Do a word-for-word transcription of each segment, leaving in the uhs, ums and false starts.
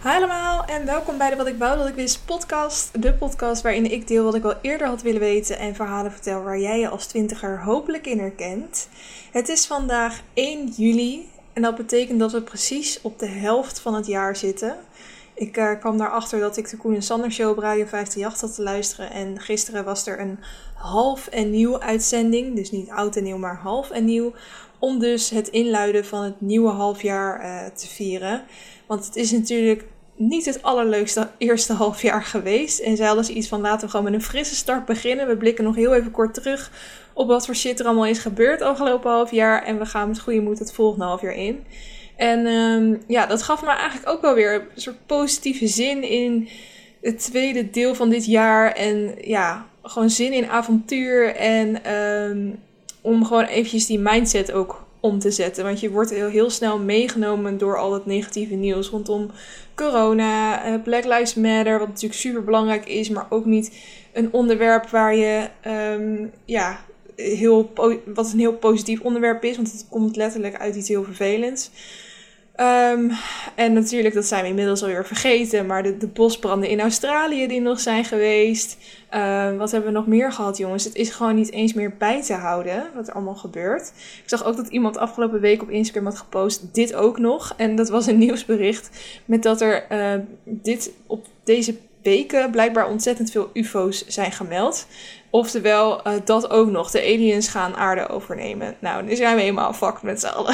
Hi allemaal en welkom bij de Wat ik wou dat ik wist podcast. De podcast waarin ik deel wat ik al eerder had willen weten en verhalen vertel waar jij je als twintiger hopelijk in herkent. Het is vandaag één juli en dat betekent dat we precies op de helft van het jaar zitten. Ik uh, kwam daarachter dat ik de Koen en Sander show op Radio vijfhonderdachttien had te luisteren en gisteren was er een half en nieuw uitzending, dus niet oud en nieuw maar half en nieuw, om dus het inluiden van het nieuwe halfjaar uh, te vieren. Want het is natuurlijk niet het allerleukste eerste halfjaar geweest. En zij hadden iets van laten we gewoon met een frisse start beginnen. We blikken nog heel even kort terug op wat voor shit er allemaal is gebeurd afgelopen halfjaar. En we gaan met goede moed het volgende halfjaar in. En um, ja, dat gaf me eigenlijk ook wel weer een soort positieve zin in het tweede deel van dit jaar. En ja, gewoon zin in avontuur. En um, om gewoon eventjes die mindset ook om te zetten. Want je wordt heel, heel snel meegenomen door al het negatieve nieuws rondom corona, Black Lives Matter, wat natuurlijk super belangrijk is, maar ook niet een onderwerp waar je, um, ja, heel, wat een heel positief onderwerp is, want het komt letterlijk uit iets heel vervelends. Um, en natuurlijk, dat zijn we inmiddels alweer vergeten, maar de, de bosbranden in Australië die nog zijn geweest. Uh, wat hebben we nog meer gehad, jongens? Het is gewoon niet eens meer bij te houden wat er allemaal gebeurt. Ik zag ook dat iemand afgelopen week op Instagram had gepost, dit ook nog. En dat was een nieuwsbericht met dat er uh, dit op deze weken blijkbaar ontzettend veel U F O's zijn gemeld. Oftewel, uh, dat ook nog. De aliens gaan aarde overnemen. Nou, nu zijn we helemaal fucked met z'n allen.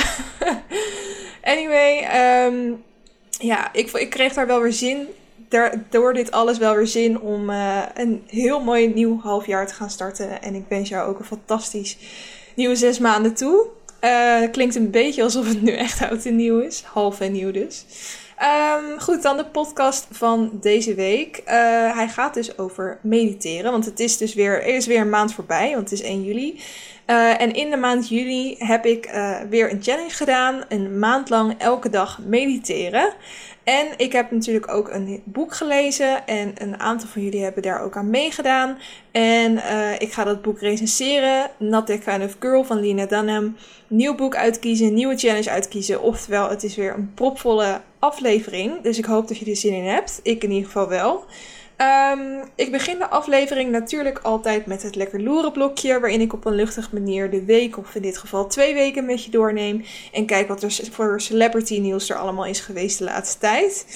Anyway, um, ja, ik, ik kreeg daar wel weer zin, daar, door dit alles wel weer zin om uh, een heel mooi nieuw halfjaar te gaan starten. En ik wens jou ook een fantastisch nieuwe zes maanden toe. Uh, klinkt een beetje alsof het nu echt oud en nieuw is, half en nieuw dus. Um, goed, dan de podcast van deze week. Uh, hij gaat dus over mediteren, want het is dus weer, er is weer een maand voorbij, want het is één juli. Uh, en in de maand juli heb ik uh, weer een challenge gedaan. Een maand lang elke dag mediteren. En ik heb natuurlijk ook een boek gelezen. En een aantal van jullie hebben daar ook aan meegedaan. En uh, ik ga dat boek recenseren. Not That Kind of Girl van Lena Dunham. Nieuw boek uitkiezen, nieuwe challenge uitkiezen. Oftewel, het is weer een propvolle aflevering. Dus ik hoop dat je er zin in hebt. Ik in ieder geval wel. Um, ik begin de aflevering natuurlijk altijd met het lekker loeren blokje, waarin ik op een luchtige manier de week, of in dit geval twee weken, met je doorneem. En kijk wat er voor celebrity nieuws er allemaal is geweest de laatste tijd.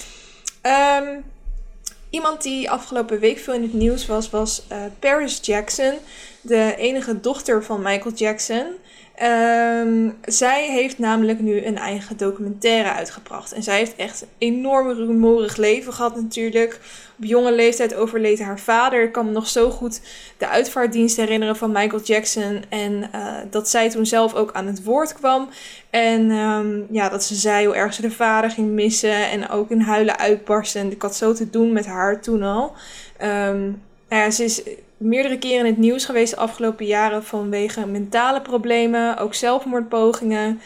Um, iemand die afgelopen week veel in het nieuws was, was uh, Paris Jackson, de enige dochter van Michael Jackson. Um, zij heeft namelijk nu een eigen documentaire uitgebracht. En zij heeft echt een enorm rumoerig leven gehad natuurlijk. Op jonge leeftijd overleed haar vader. Ik kan me nog zo goed de uitvaartdienst herinneren van Michael Jackson. En uh, dat zij toen zelf ook aan het woord kwam. En um, ja, dat ze zei hoe erg ze de vader ging missen. En ook in huilen uitbarsten. En ik had zo te doen met haar toen al. Um, nou ja, ze is meerdere keren in het nieuws geweest de afgelopen jaren vanwege mentale problemen, ook zelfmoordpogingen.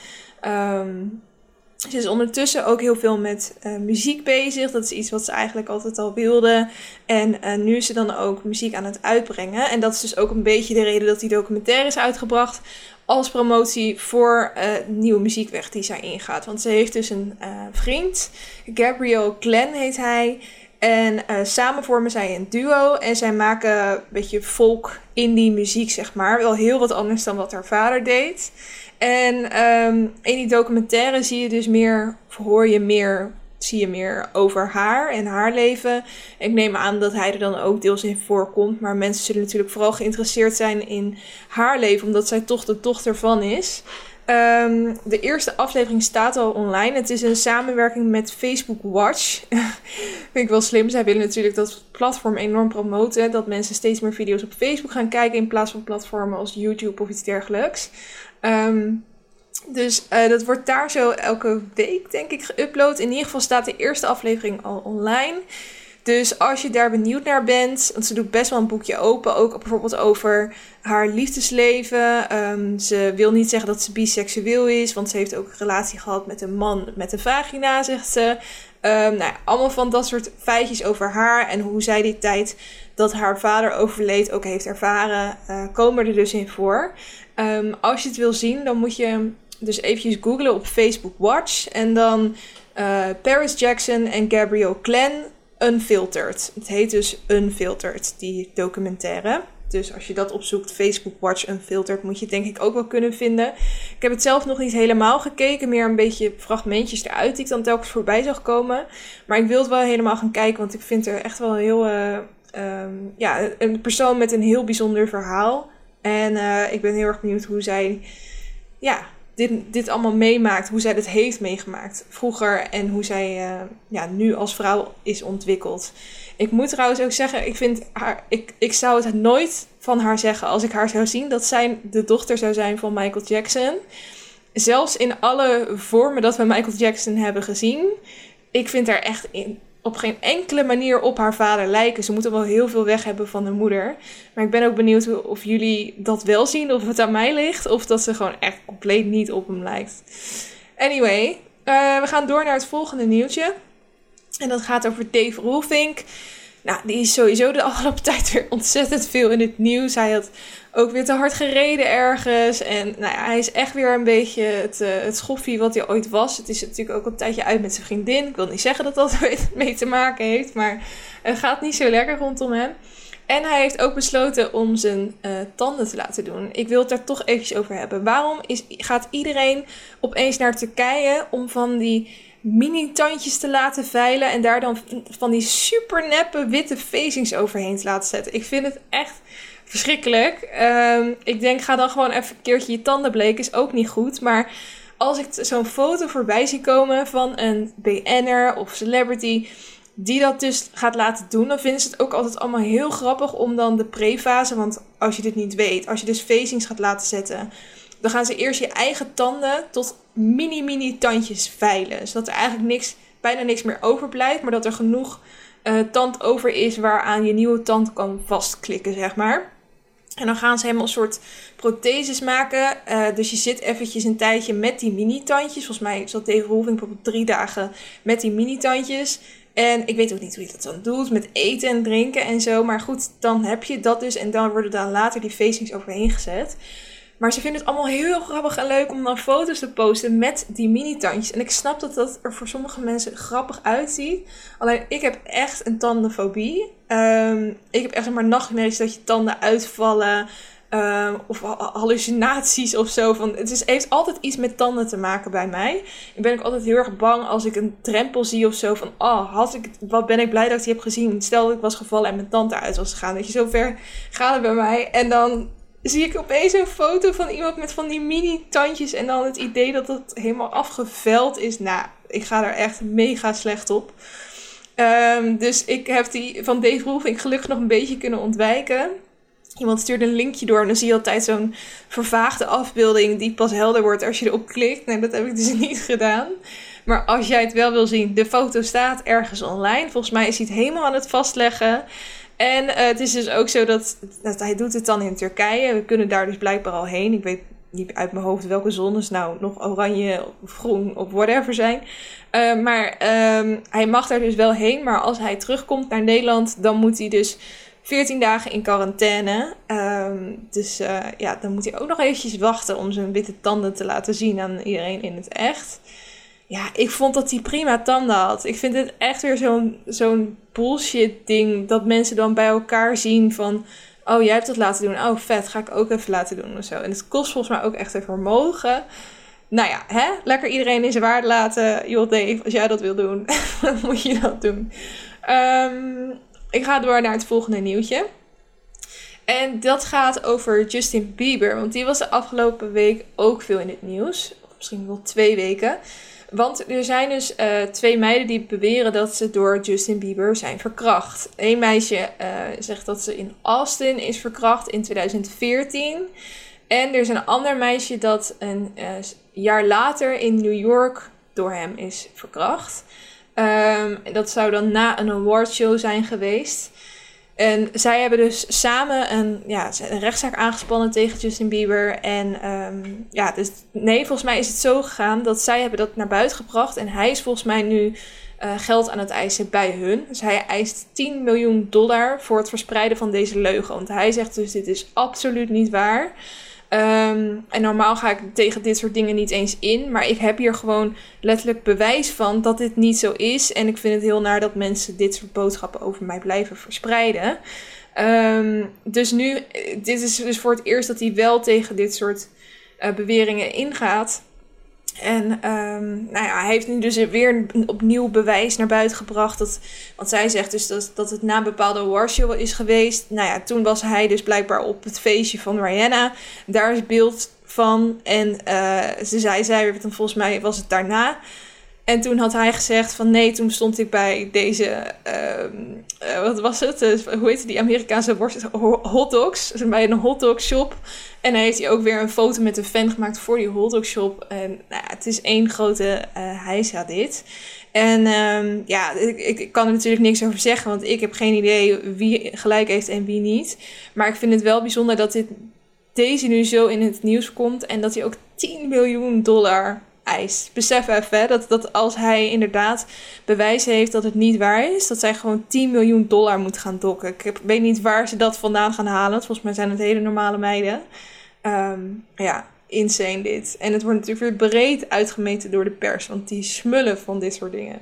Um, ze is ondertussen ook heel veel met uh, muziek bezig. Dat is iets wat ze eigenlijk altijd al wilde. En uh, nu is ze dan ook muziek aan het uitbrengen. En dat is dus ook een beetje de reden dat die documentaire is uitgebracht als promotie voor uh, nieuwe muziekweg die zij ingaat. Want ze heeft dus een uh, vriend, Gabriel Glenn heet hij. En uh, samen vormen zij een duo en zij maken een beetje folk indie muziek, zeg maar. Wel heel wat anders dan wat haar vader deed. En um, in die documentaire zie je dus meer, of hoor je meer, zie je meer over haar en haar leven. Ik neem aan dat hij er dan ook deels in voorkomt. Maar mensen zullen natuurlijk vooral geïnteresseerd zijn in haar leven, omdat zij toch de dochter van is. Um, de eerste aflevering staat al online. Het is een samenwerking met Facebook Watch. Vind ik wel slim. Zij willen natuurlijk dat platform enorm promoten. Dat mensen steeds meer video's op Facebook gaan kijken in plaats van platformen als YouTube of iets dergelijks. Um, dus uh, dat wordt daar zo elke week, denk ik, geüpload. In ieder geval staat de eerste aflevering al online. Dus als je daar benieuwd naar bent, want ze doet best wel een boekje open, ook bijvoorbeeld over haar liefdesleven. Um, ze wil niet zeggen dat ze biseksueel is, want ze heeft ook een relatie gehad met een man met een vagina, zegt ze. Um, nou ja, allemaal van dat soort feitjes over haar en hoe zij die tijd dat haar vader overleed ook heeft ervaren, uh, komen er dus in voor. Um, als je het wil zien, dan moet je dus eventjes googlen op Facebook Watch en dan Uh, Paris Jackson en Gabrielle Clan, Unfiltered. Het heet dus Unfiltered, die documentaire. Dus als je dat opzoekt, Facebook Watch Unfiltered, moet je het denk ik ook wel kunnen vinden. Ik heb het zelf nog niet helemaal gekeken, meer een beetje fragmentjes eruit die ik dan telkens voorbij zag komen. Maar ik wil het wel helemaal gaan kijken, want ik vind er echt wel heel, uh, um, ja, een persoon met een heel bijzonder verhaal. En uh, ik ben heel erg benieuwd hoe zij, ja, dit, dit allemaal meemaakt, hoe zij dit heeft meegemaakt vroeger en hoe zij uh, ja, nu als vrouw is ontwikkeld. Ik moet trouwens ook zeggen, ik vind haar, ik, ik zou het nooit van haar zeggen als ik haar zou zien dat zij de dochter zou zijn van Michael Jackson. Zelfs in alle vormen dat we Michael Jackson hebben gezien, ik vind haar echt in, op geen enkele manier op haar vader lijken. Ze moeten wel heel veel weg hebben van de moeder. Maar ik ben ook benieuwd of jullie dat wel zien, of het aan mij ligt, of dat ze gewoon echt compleet niet op hem lijkt. Anyway, uh, we gaan door naar het volgende nieuwtje. En dat gaat over Dave Roelvink. Nou, die is sowieso de afgelopen tijd weer ontzettend veel in het nieuws. Hij had ook weer te hard gereden ergens. En nou ja, hij is echt weer een beetje het, uh, het schoffie wat hij ooit was. Het is natuurlijk ook een tijdje uit met zijn vriendin. Ik wil niet zeggen dat dat er mee te maken heeft. Maar het gaat niet zo lekker rondom hem. En hij heeft ook besloten om zijn uh, tanden te laten doen. Ik wil het daar toch eventjes over hebben. Waarom is, gaat iedereen opeens naar Turkije om van die mini-tandjes te laten veilen en daar dan van die super neppe witte facings overheen te laten zetten? Ik vind het echt verschrikkelijk. Um, ik denk, ga dan gewoon even een keertje je tanden bleken. Is ook niet goed. Maar als ik zo'n foto voorbij zie komen van een B N'er of celebrity die dat dus gaat laten doen, dan vinden ze het ook altijd allemaal heel grappig om dan de prefase, want als je dit niet weet, als je dus facings gaat laten zetten, dan gaan ze eerst je eigen tanden tot mini-mini tandjes veilen. Zodat er eigenlijk niks, bijna niks meer overblijft, maar dat er genoeg uh, tand over is waaraan je nieuwe tand kan vastklikken, zeg maar. En dan gaan ze helemaal een soort protheses maken. Uh, dus je zit eventjes een tijdje met die mini-tandjes. Volgens mij zat Dave Roelvink bijvoorbeeld drie dagen met die mini-tandjes. En ik weet ook niet hoe je dat dan doet, met eten en drinken en zo. Maar goed, dan heb je dat dus en dan worden dan later die facings overheen gezet. Maar ze vinden het allemaal heel grappig en leuk om dan foto's te posten met die mini-tandjes. En ik snap dat dat er voor sommige mensen grappig uitziet. Alleen ik heb echt een tandenfobie. Um, ik heb echt maar nachtmerries dat je tanden uitvallen. Um, of hallucinaties of zo. Van, het is, heeft altijd iets met tanden te maken bij mij. Ik ben ook altijd heel erg bang als ik een drempel zie of zo. Van, oh, had ik, wat ben ik blij dat ik die heb gezien. Stel dat ik was gevallen en mijn tand eruit was gegaan. Dat je, zo ver gaat het bij mij. En dan zie ik opeens een foto van iemand met van die mini-tandjes. En dan het idee dat het helemaal afgeveld is. Nou, ik ga daar echt mega slecht op. Um, dus ik heb die van Dave Roelvink gelukkig nog een beetje kunnen ontwijken. Iemand stuurde een linkje door en dan zie je altijd zo'n vervaagde afbeelding die pas helder wordt als je erop klikt. Nee, dat heb ik dus niet gedaan. Maar als jij het wel wil zien, de foto staat ergens online. Volgens mij is hij het helemaal aan het vastleggen. En uh, het is dus ook zo dat, dat hij doet het dan in Turkije. We kunnen daar dus blijkbaar al heen. Ik weet niet uit mijn hoofd welke zones nou nog oranje of groen of whatever zijn. Uh, maar um, hij mag daar dus wel heen. Maar als hij terugkomt naar Nederland, dan moet hij dus veertien dagen in quarantaine. Um, dus uh, ja, dan moet hij ook nog eventjes wachten om zijn witte tanden te laten zien aan iedereen in het echt. Ja, ik vond dat hij prima tanden had. Ik vind het echt weer zo'n, zo'n bullshit ding dat mensen dan bij elkaar zien van, oh, jij hebt dat laten doen. Oh, vet, ga ik ook even laten doen of zo. En het kost volgens mij ook echt een vermogen. Nou ja, hè? Lekker iedereen in zijn waarde laten. Joh, Dave, als jij dat wil doen, dan moet je dat doen. Um, ik ga door naar het volgende nieuwtje. En dat gaat over Justin Bieber. Want die was de afgelopen week ook veel in het nieuws. Of misschien wel twee weken. Want er zijn dus uh, twee meiden die beweren dat ze door Justin Bieber zijn verkracht. Eén meisje uh, zegt dat ze in Austin is verkracht in twintig veertien. En er is een ander meisje dat een uh, jaar later in New York door hem is verkracht. Um, dat zou dan na een awardshow zijn geweest. En zij hebben dus samen een, ja, een rechtszaak aangespannen tegen Justin Bieber. En um, ja, dus nee, volgens mij is het zo gegaan dat zij hebben dat naar buiten gebracht. En hij is volgens mij nu uh, geld aan het eisen bij hun. Dus hij eist tien miljoen dollar voor het verspreiden van deze leugen. Want hij zegt dus, dit is absoluut niet waar. Um, en normaal ga ik tegen dit soort dingen niet eens in. Maar ik heb hier gewoon letterlijk bewijs van dat dit niet zo is. En ik vind het heel naar dat mensen dit soort boodschappen over mij blijven verspreiden. Um, dus nu, dit is dus voor het eerst dat hij wel tegen dit soort uh, beweringen ingaat. En um, nou ja, hij heeft nu dus weer opnieuw bewijs naar buiten gebracht. Dat, want zij zegt dus dat, dat het na een bepaalde awardshow is geweest. Nou ja, toen was hij dus blijkbaar op het feestje van Rihanna. Daar is beeld van. En uh, ze zei, zij, volgens mij was het daarna. En toen had hij gezegd van nee, toen stond ik bij deze, uh, uh, wat was het? Uh, hoe heet die Amerikaanse worst, hotdogs? Dus bij een hotdog shop. En dan heeft hij ook weer een foto met een fan gemaakt voor die hotdog shop. En nou ja, het is één grote uh, heisa dit. En um, ja, ik, ik kan er natuurlijk niks over zeggen, want ik heb geen idee wie gelijk heeft en wie niet. Maar ik vind het wel bijzonder dat dit, deze nu zo in het nieuws komt en dat hij ook tien miljoen dollar eist. Besef even hè, dat, dat als hij inderdaad bewijs heeft dat het niet waar is, dat zij gewoon tien miljoen dollar moet gaan dokken. Ik heb, weet niet waar ze dat vandaan gaan halen. Volgens mij zijn het hele normale meiden. Um, ja, insane dit. En het wordt natuurlijk weer breed uitgemeten door de pers, want die smullen van dit soort dingen.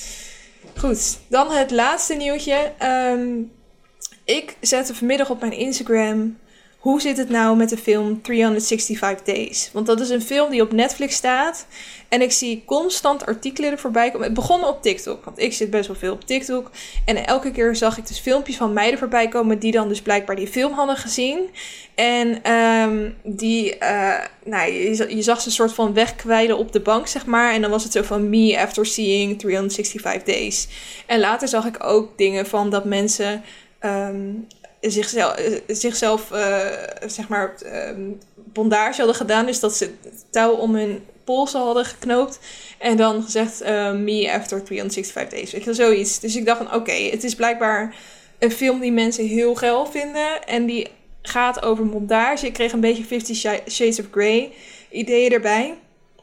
Goed, dan het laatste nieuwtje. Um, ik zette vanmiddag op mijn Instagram: hoe zit het nou met de film driehonderdvijfenzestig Days? Want dat is een film die op Netflix staat. En ik zie constant artikelen er voorbij komen. Het begon op TikTok, want ik zit best wel veel op TikTok. En elke keer zag ik dus filmpjes van meiden voorbij komen die dan dus blijkbaar die film hadden gezien. En um, die, uh, nou, je, je zag ze een soort van wegkwijlen op de bank, zeg maar. En dan was het zo van me after seeing driehonderdvijfenzestig Days. En later zag ik ook dingen van dat mensen Um, zichzelf, zichzelf uh, zeg maar, um, bondage hadden gedaan. Dus dat ze touw om hun polsen hadden geknoopt. En dan gezegd, uh, me after driehonderdvijfenzestig Days. Weet je wel, zoiets. Dus ik dacht van, oké, okay, het is blijkbaar een film die mensen heel geil vinden. En die gaat over bondage. Ik kreeg een beetje Fifty Shades of Grey ideeën erbij.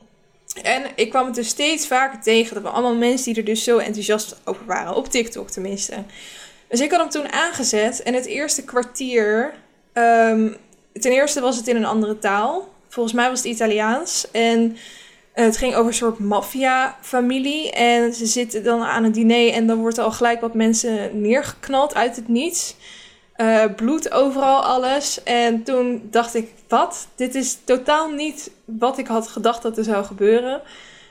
En ik kwam het dus steeds vaker tegen. Dat we allemaal mensen die er dus zo enthousiast over waren. Op TikTok tenminste. Dus ik had hem toen aangezet en het eerste kwartier, um, ten eerste was het in een andere taal. Volgens mij was het Italiaans. En uh, het ging over een soort maffia-familie. En ze zitten dan aan een diner en dan wordt er al gelijk wat mensen neergeknald uit het niets. Uh, bloed overal, alles. En toen dacht ik, wat? Dit is totaal niet wat ik had gedacht dat er zou gebeuren.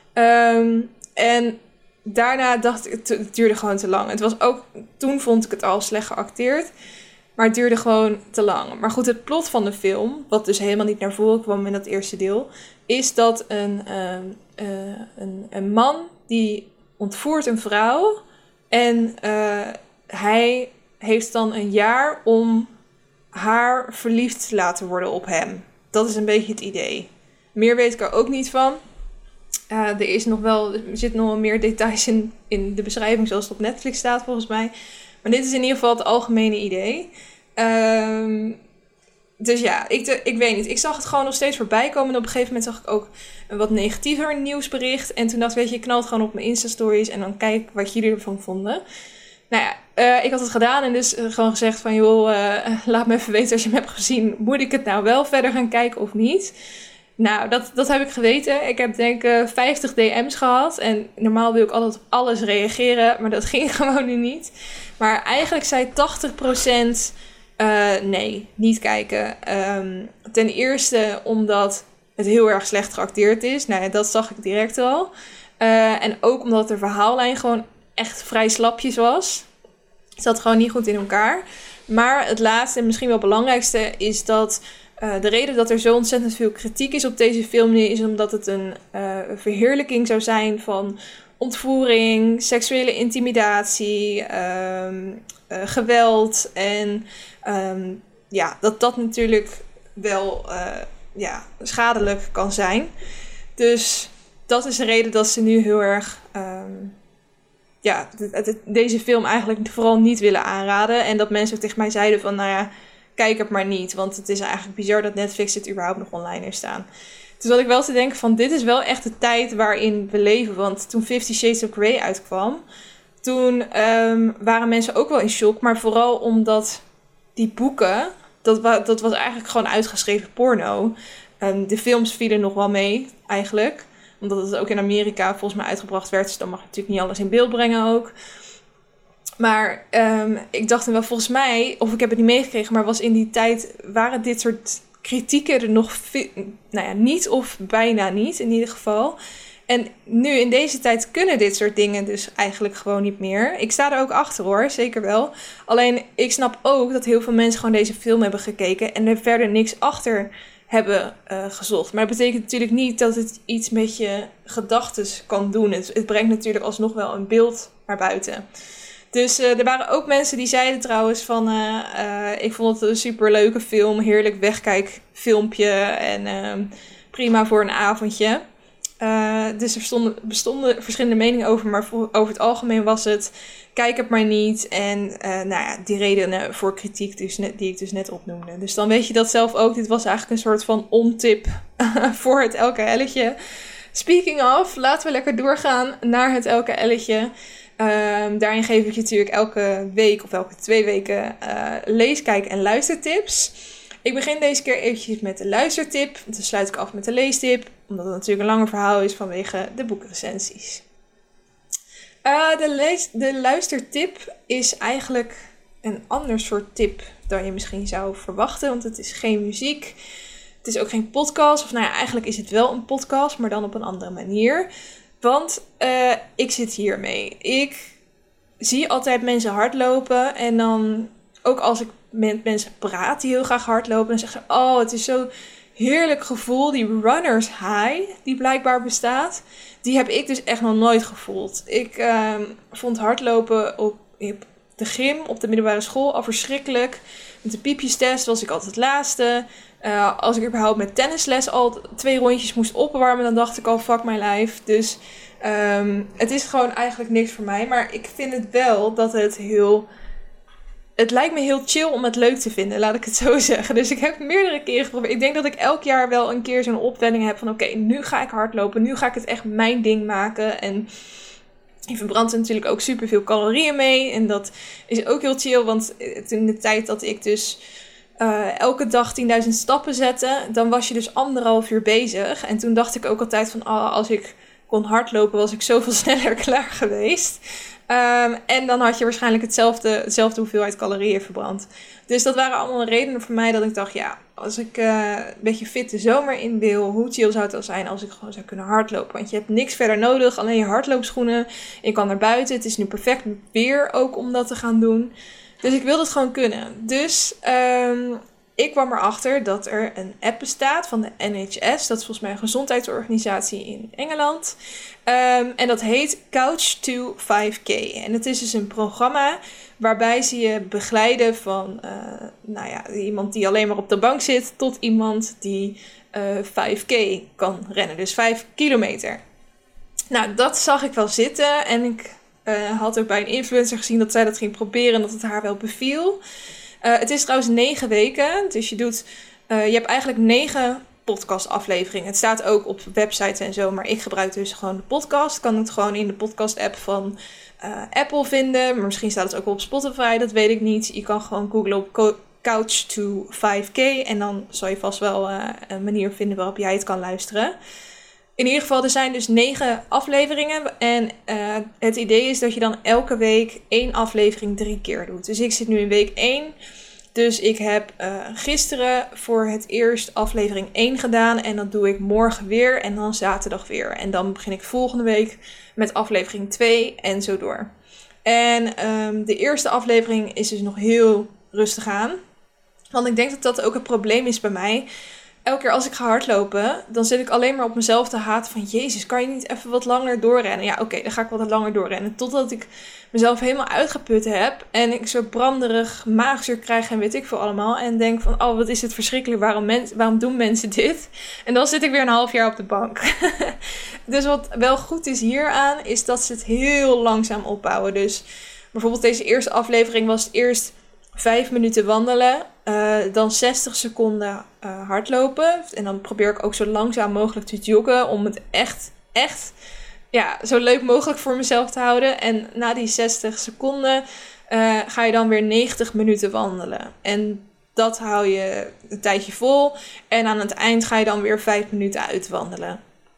Um, en daarna dacht ik, het duurde gewoon te lang. Het was ook, toen vond ik het al slecht geacteerd. Maar het duurde gewoon te lang. Maar goed, het plot van de film, wat dus helemaal niet naar voren kwam in dat eerste deel, is dat een, uh, uh, een, een man die ontvoert een vrouw. En uh, hij heeft dan een jaar om haar verliefd te laten worden op hem. Dat is een beetje het idee. Meer weet ik er ook niet van. Uh, er is nog wel, er zitten nog wel meer details in, in de beschrijving zoals het op Netflix staat volgens mij. Maar dit is in ieder geval het algemene idee. Um, dus ja, ik, de, ik weet niet. Ik zag het gewoon nog steeds voorbij komen. En op een gegeven moment zag ik ook een wat negatiever nieuwsbericht. En toen dacht ik, weet je, ik knal het gewoon op mijn Insta-stories. En dan kijk wat jullie ervan vonden. Nou ja, uh, ik had het gedaan en dus uh, gewoon gezegd van, joh, uh, laat me even weten als je hem hebt gezien. Moet ik het nou wel verder gaan kijken of niet? Nou, dat, dat heb ik geweten. Ik heb denk ik vijftig D M's gehad. En normaal wil ik altijd op alles reageren. Maar dat ging gewoon nu niet. Maar eigenlijk zei tachtig procent uh, nee, niet kijken. Um, ten eerste omdat het heel erg slecht geacteerd is. Nou ja, dat zag ik direct al. Uh, en ook omdat de verhaallijn gewoon echt vrij slapjes was. Het zat gewoon niet goed in elkaar. Maar het laatste en misschien wel belangrijkste is dat Uh, de reden dat er zo ontzettend veel kritiek is op deze film nu is omdat het een uh, verheerlijking zou zijn van ontvoering, seksuele intimidatie, um, uh, geweld. En um, ja, dat dat natuurlijk wel uh, ja, schadelijk kan zijn. Dus dat is de reden dat ze nu heel erg Um, ja, d- d- deze film eigenlijk vooral niet willen aanraden. En dat mensen ook tegen mij zeiden van, nou ja, kijk het maar niet. Want het is eigenlijk bizar dat Netflix dit überhaupt nog online heeft staan. Dus had ik wel te denken van, dit is wel echt de tijd waarin we leven. Want toen Fifty Shades of Grey uitkwam, toen um, waren mensen ook wel in shock. Maar vooral omdat die boeken dat, wa- dat was eigenlijk gewoon uitgeschreven porno. Um, de films vielen nog wel mee, eigenlijk. Omdat het ook in Amerika volgens mij uitgebracht werd. Dus dan mag je natuurlijk niet alles in beeld brengen ook. Maar um, ik dacht dan wel, volgens mij, of ik heb het niet meegekregen, maar was in die tijd, waren dit soort kritieken er nog, vi- nou ja, niet of bijna niet in ieder geval. En nu in deze tijd kunnen dit soort dingen dus eigenlijk gewoon niet meer. Ik sta er ook achter hoor, zeker wel. Alleen ik snap ook dat heel veel mensen gewoon deze film hebben gekeken en er verder niks achter hebben uh, gezocht. Maar dat betekent natuurlijk niet dat het iets met je gedachtes kan doen. Het, het brengt natuurlijk alsnog wel een beeld naar buiten. Dus uh, er waren ook mensen die zeiden trouwens van... Uh, uh, ik vond het een superleuke film, heerlijk wegkijkfilmpje en uh, prima voor een avondje. Uh, dus er stonden, bestonden verschillende meningen over, maar voor, over het algemeen was het... Kijk het maar niet. En uh, nou ja, die redenen voor kritiek dus net, die ik dus net opnoemde. Dus dan weet je dat zelf ook. Dit was eigenlijk een soort van on-tip voor het Elke Elletje. Speaking of, laten we lekker doorgaan naar het Elke Elletje. Um, daarin geef ik je natuurlijk elke week of elke twee weken uh, lees, kijk en luistertips. Ik begin deze keer eventjes met de luistertip. Dan sluit ik af met de leestip. Omdat het natuurlijk een langer verhaal is vanwege de boekrecensies. Uh, de, lees, de luistertip is eigenlijk een ander soort tip dan je misschien zou verwachten. Want het is geen muziek. Het is ook geen podcast. Of nou ja, eigenlijk is het wel een podcast, maar dan op een andere manier. Want uh, ik zit hiermee. Ik zie altijd mensen hardlopen. En dan, ook als ik met mensen praat die heel graag hardlopen, dan zeggen ze, oh, het is zo'n heerlijk gevoel. Die runners high, die blijkbaar bestaat, die heb ik dus echt nog nooit gevoeld. Ik uh, vond hardlopen op, op de gym, op de middelbare school, al verschrikkelijk. Met de piepjestest was ik altijd het laatste. Uh, als ik überhaupt met tennisles al twee rondjes moest opwarmen, dan dacht ik al, fuck my life. Dus um, het is gewoon eigenlijk niks voor mij. Maar ik vind het wel dat het heel... Het lijkt me heel chill om het leuk te vinden, laat ik het zo zeggen. Dus ik heb meerdere keren geprobeerd. Ik denk dat ik elk jaar wel een keer zo'n opwelling heb van... Oké, okay, nu ga ik hardlopen. Nu ga ik het echt mijn ding maken. En je verbrandt er natuurlijk ook superveel calorieën mee. En dat is ook heel chill. Want in de tijd dat ik dus uh, elke dag tienduizend stappen zette... dan was je dus anderhalf uur bezig. En toen dacht ik ook altijd van... Oh, als ik kon hardlopen was ik zoveel sneller klaar geweest... Um, en dan had je waarschijnlijk hetzelfde, hetzelfde hoeveelheid calorieën verbrand. Dus dat waren allemaal redenen voor mij dat ik dacht... ja, als ik uh, een beetje fit de zomer in wil... hoe chill zou het wel zijn als ik gewoon zou kunnen hardlopen. Want je hebt niks verder nodig, alleen je hardloopschoenen. Je kan naar buiten, het is nu perfect weer ook om dat te gaan doen. Dus ik wilde het gewoon kunnen. Dus um, ik kwam erachter dat er een app bestaat van de N H S. Dat is volgens mij een gezondheidsorganisatie in Engeland... Um, en dat heet Couch to vijf K. En het is dus een programma waarbij ze je begeleiden van uh, nou ja, iemand die alleen maar op de bank zit... tot iemand die uh, vijf K kan rennen, dus vijf kilometer. Nou, dat zag ik wel zitten en ik uh, had ook bij een influencer gezien dat zij dat ging proberen... en dat het haar wel beviel. Uh, het is trouwens negen weken, dus je, doet, uh, je hebt eigenlijk negen... podcastaflevering. Het staat ook op websites en zo, maar ik gebruik dus gewoon de podcast. Kan het gewoon in de podcast-app van uh, Apple vinden, maar misschien staat het ook wel op Spotify, dat weet ik niet. Je kan gewoon googlen op co- Couch to vijf K en dan zal je vast wel uh, een manier vinden waarop jij het kan luisteren. In ieder geval, er zijn dus negen afleveringen en uh, het idee is dat je dan elke week één aflevering drie keer doet. Dus ik zit nu in week één. Dus ik heb uh, gisteren voor het eerst aflevering één gedaan. En dat doe ik morgen weer en dan zaterdag weer. En dan begin ik volgende week met aflevering twee en zo door. En um, de eerste aflevering is dus nog heel rustig aan. Want ik denk dat dat ook het probleem is bij mij. Elke keer als ik ga hardlopen, dan zit ik alleen maar op mezelf te haten van... Jezus, kan je niet even wat langer doorrennen? Ja, oké, okay, dan ga ik wat langer doorrennen. Totdat ik mezelf helemaal uitgeput heb. En ik zo branderig maagzuur krijg en weet ik veel allemaal. En denk van, oh, wat is het verschrikkelijk. Waarom, mens, waarom doen mensen dit? En dan zit ik weer een half jaar op de bank. Dus wat wel goed is hieraan, is dat ze het heel langzaam opbouwen. Dus bijvoorbeeld deze eerste aflevering was het eerst vijf minuten wandelen. Uh, dan zestig seconden uh, hardlopen. En dan probeer ik ook zo langzaam mogelijk te joggen. Om het echt, echt ja, zo leuk mogelijk voor mezelf te houden. En na die zestig seconden uh, ga je dan weer negentig minuten wandelen. En dat hou je een tijdje vol. En aan het eind ga je dan weer vijf minuten uitwandelen.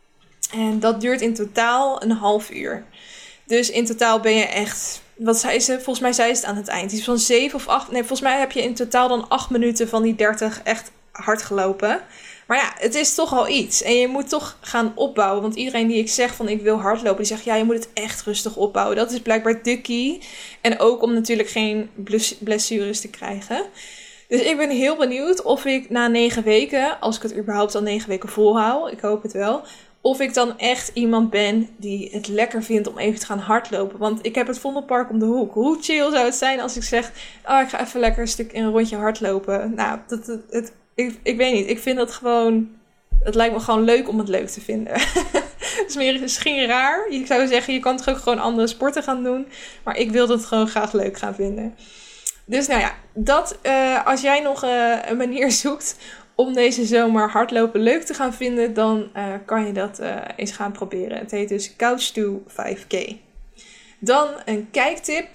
En dat duurt in totaal een half uur. Dus in totaal ben je echt... Wat zei ze? Volgens mij zei ze het aan het eind. Iets van zeven of acht... Nee, volgens mij heb je in totaal dan acht minuten van die dertig echt hard gelopen. Maar ja, het is toch al iets. En je moet toch gaan opbouwen. Want iedereen die ik zeg van ik wil hardlopen, die zegt ja, je moet het echt rustig opbouwen. Dat is blijkbaar de key. En ook om natuurlijk geen blessures te krijgen. Dus ik ben heel benieuwd of ik na negen weken, als ik het überhaupt al negen weken volhoud, ik hoop het wel, of ik dan echt iemand ben die het lekker vindt om even te gaan hardlopen. Want ik heb het Vondelpark om de hoek. Hoe chill zou het zijn als ik zeg, oh, ik ga even lekker een stuk in een rondje hardlopen. Nou, dat, het, het, ik, ik weet niet. Ik vind dat gewoon, het lijkt me gewoon leuk om het leuk te vinden. Het is meer, misschien raar. Je zou zeggen, je kan toch ook gewoon andere sporten gaan doen. Maar ik wil het gewoon graag leuk gaan vinden. Dus nou ja, dat, uh, als jij nog uh, een manier zoekt om deze zomer hardlopen leuk te gaan vinden, dan uh, kan je dat uh, eens gaan proberen. Het heet dus Couch to vijf K. Dan een kijktip.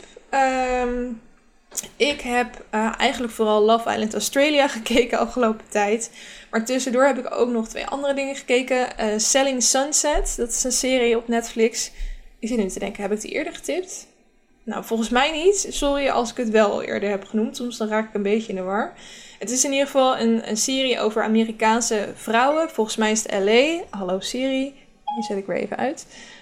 Um, ik heb uh, eigenlijk vooral Love Island Australia gekeken afgelopen tijd. Maar tussendoor heb ik ook nog twee andere dingen gekeken. Uh, Selling Sunset, dat is een serie op Netflix. Ik zit nu te denken, heb ik die eerder getipt? Nou, volgens mij niet. Sorry als ik het wel eerder heb genoemd. Soms dan raak ik een beetje in de war. Het is in ieder geval een, een serie over Amerikaanse vrouwen. Volgens mij is het L A. Hallo Siri. Die zet ik weer even uit.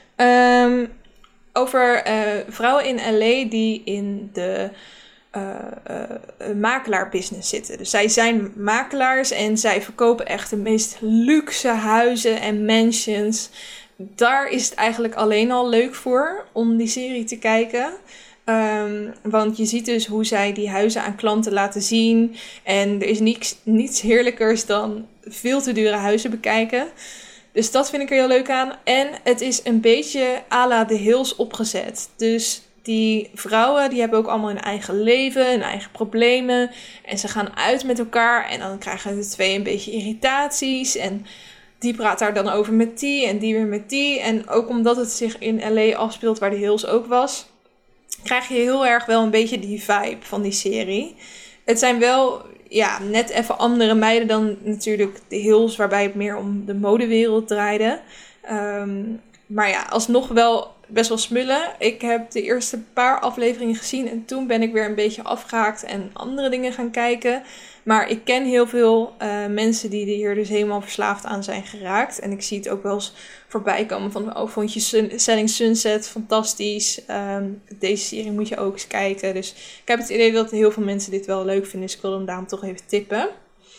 Um, over uh, vrouwen in L A die in de uh, uh, makelaarbusiness zitten. Dus zij zijn makelaars en zij verkopen echt de meest luxe huizen en mansions. Daar is het eigenlijk alleen al leuk voor om die serie te kijken. Um, want je ziet dus hoe zij die huizen aan klanten laten zien. En er is niets, niets heerlijkers dan veel te dure huizen bekijken. Dus dat vind ik er heel leuk aan. En het is een beetje à la The Hills opgezet. Dus die vrouwen die hebben ook allemaal hun eigen leven, hun eigen problemen. En ze gaan uit met elkaar en dan krijgen de twee een beetje irritaties. En die praat daar dan over met die en die weer met die. En ook omdat het zich in L A afspeelt waar The Hills ook was, krijg je heel erg wel een beetje die vibe van die serie. Het zijn wel ja, net even andere meiden dan natuurlijk The Hills, waarbij het meer om de modewereld draaide. Um, maar ja, alsnog wel best wel smullen. Ik heb de eerste paar afleveringen gezien en toen ben ik weer een beetje afgehaakt en andere dingen gaan kijken. Maar ik ken heel veel uh, mensen die hier dus helemaal verslaafd aan zijn geraakt. En ik zie het ook wel eens voorbij komen van, oh, vond je Sun- Selling Sunset fantastisch. Um, deze serie moet je ook eens kijken. Dus ik heb het idee dat heel veel mensen dit wel leuk vinden. Dus ik wil hem daarom toch even tippen.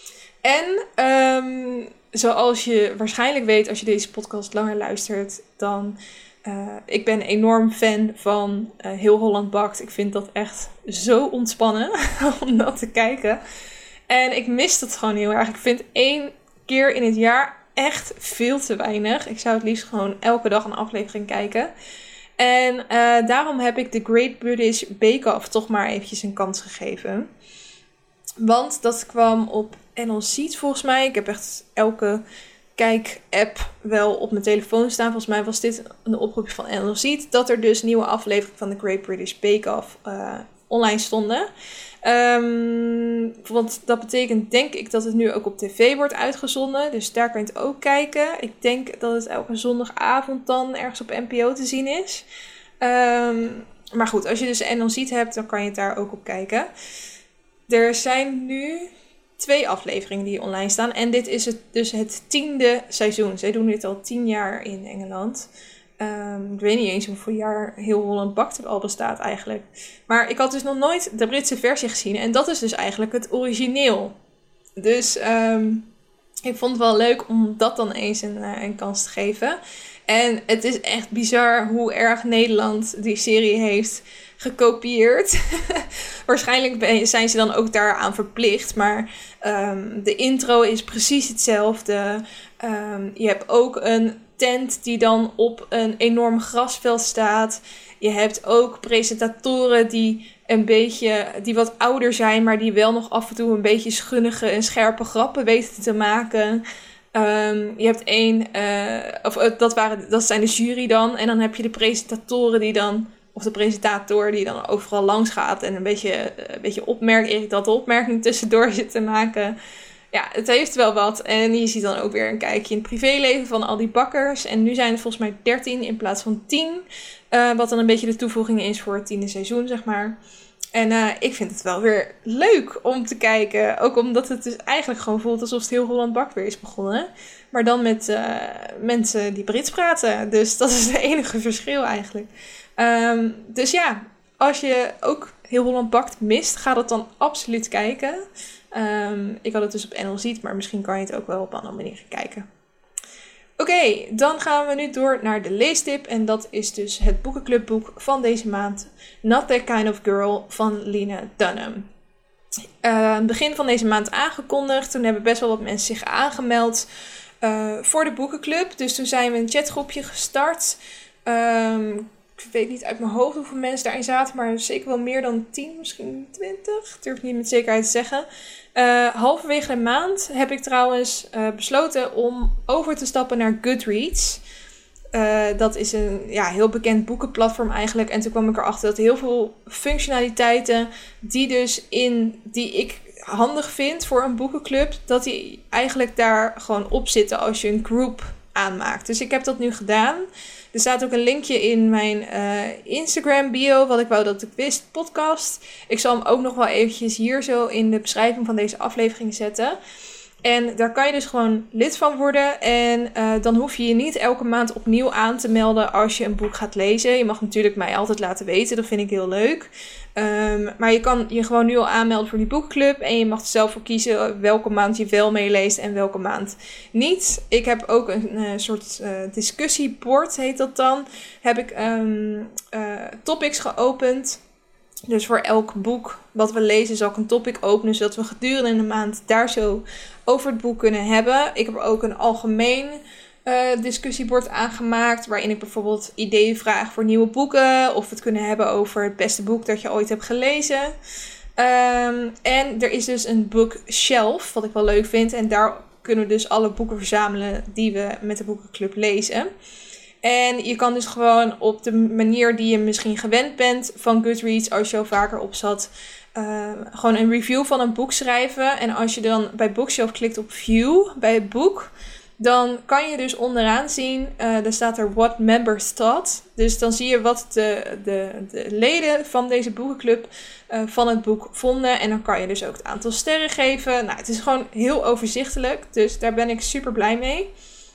En um, zoals je waarschijnlijk weet als je deze podcast langer luistert, dan Uh, ik ben enorm fan van uh, Heel Holland Bakt. Ik vind dat echt zo ontspannen om dat te kijken. En ik mis het gewoon heel erg. Ik vind één keer in het jaar echt veel te weinig. Ik zou het liefst gewoon elke dag een aflevering kijken. En uh, daarom heb ik The Great British Bake Off toch maar eventjes een kans gegeven. Want dat kwam op N L Ziet volgens mij. Ik heb echt elke kijk-app wel op mijn telefoon staan. Volgens mij was dit een oproepje van N L Ziet. Dat er dus nieuwe afleveringen van The Great British Bake Off uh, online stonden. Um, want dat betekent denk ik dat het nu ook op tv wordt uitgezonden. Dus daar kan je het ook kijken. Ik denk dat het elke zondagavond dan ergens op N P O te zien is. Um, maar goed, als je dus N L Ziet hebt, dan kan je het daar ook op kijken. Er zijn nu twee afleveringen die online staan. En dit is het, dus het tiende seizoen. Zij doen dit al tien jaar in Engeland. Um, ik weet niet eens hoeveel jaar Heel Holland Bakt al bestaat eigenlijk. Maar ik had dus nog nooit de Britse versie gezien. En dat is dus eigenlijk het origineel. Dus um, ik vond het wel leuk om dat dan eens een, een kans te geven. En het is echt bizar hoe erg Nederland die serie heeft gekopieerd. Waarschijnlijk zijn ze dan ook daaraan verplicht. Maar um, de intro is precies hetzelfde. Um, je hebt ook een tent die dan op een enorm grasveld staat. Je hebt ook presentatoren die een beetje, die wat ouder zijn, maar die wel nog af en toe een beetje schunnige en scherpe grappen weten te maken. Um, je hebt één, uh, of uh, dat, waren, dat zijn de jury dan. En dan heb je de presentatoren die dan of de presentator die dan overal langs gaat en een beetje, een beetje opmerkt, irritante opmerking tussendoor zit te maken. Ja, het heeft wel wat. En je ziet dan ook weer een kijkje in het privéleven van al die bakkers. En nu zijn het volgens mij dertien in plaats van tien. Uh, wat dan een beetje de toevoeging is voor het tiende seizoen, zeg maar. En uh, ik vind het wel weer leuk om te kijken. Ook omdat het dus eigenlijk gewoon voelt alsof het heel Holland Bakt weer is begonnen. Maar dan met uh, mensen die Brits praten. Dus dat is het enige verschil eigenlijk. Um, dus ja, als je ook heel Holland Bakt mist, ga dat dan absoluut kijken. Um, ik had het dus op N L Ziet, maar misschien kan je het ook wel op een andere manier kijken. Oké, okay, dan gaan we nu door naar de leestip. En dat is dus het boekenclubboek van deze maand. Not That Kind of Girl van Lena Dunham. Uh, begin van deze maand aangekondigd. Toen hebben best wel wat mensen zich aangemeld uh, voor de boekenclub. Dus toen zijn we een chatgroepje gestart. Um, ik weet niet uit mijn hoofd hoeveel mensen daarin zaten. Maar zeker wel meer dan tien, misschien twintig. Ik durf niet met zekerheid te zeggen. Uh, halverwege de maand heb ik trouwens uh, besloten om over te stappen naar Goodreads. Uh, dat is een ja, heel bekend boekenplatform eigenlijk. En toen kwam ik erachter dat heel veel functionaliteiten die dus in die ik handig vind voor een boekenclub, dat die eigenlijk daar gewoon op zitten als je een group aanmaakt. Dus ik heb dat nu gedaan. Er staat ook een linkje in mijn uh, Instagram bio, wat ik wou dat ik wist, podcast. Ik zal hem ook nog wel eventjes hier zo in de beschrijving van deze aflevering zetten. En daar kan je dus gewoon lid van worden. En uh, dan hoef je je niet elke maand opnieuw aan te melden als je een boek gaat lezen. Je mag natuurlijk mij altijd laten weten, dat vind ik heel leuk. Um, maar je kan je gewoon nu al aanmelden voor die boekclub. En je mag er zelf voor kiezen welke maand je wel meeleest en welke maand niet. Ik heb ook een uh, soort uh, discussiebord, heet dat dan. Heb ik um, uh, topics geopend. Dus voor elk boek wat we lezen zal ik een topic openen, zodat we gedurende de maand daar zo over het boek kunnen hebben. Ik heb ook een algemeen uh, discussiebord aangemaakt, waarin ik bijvoorbeeld ideeën vraag voor nieuwe boeken, of we het kunnen hebben over het beste boek dat je ooit hebt gelezen. Um, en er is dus een bookshelf, wat ik wel leuk vind, en daar kunnen we dus alle boeken verzamelen die we met de boekenclub lezen. En je kan dus gewoon op de manier die je misschien gewend bent van Goodreads, als je al vaker op zat, uh, gewoon een review van een boek schrijven. En als je dan bij Bookshelf klikt op View, bij het boek, dan kan je dus onderaan zien, uh, daar staat er What Members Thought. Dus dan zie je wat de, de, de leden van deze boekenclub uh, van het boek vonden. En dan kan je dus ook het aantal sterren geven. Nou, het is gewoon heel overzichtelijk, dus daar ben ik super blij mee.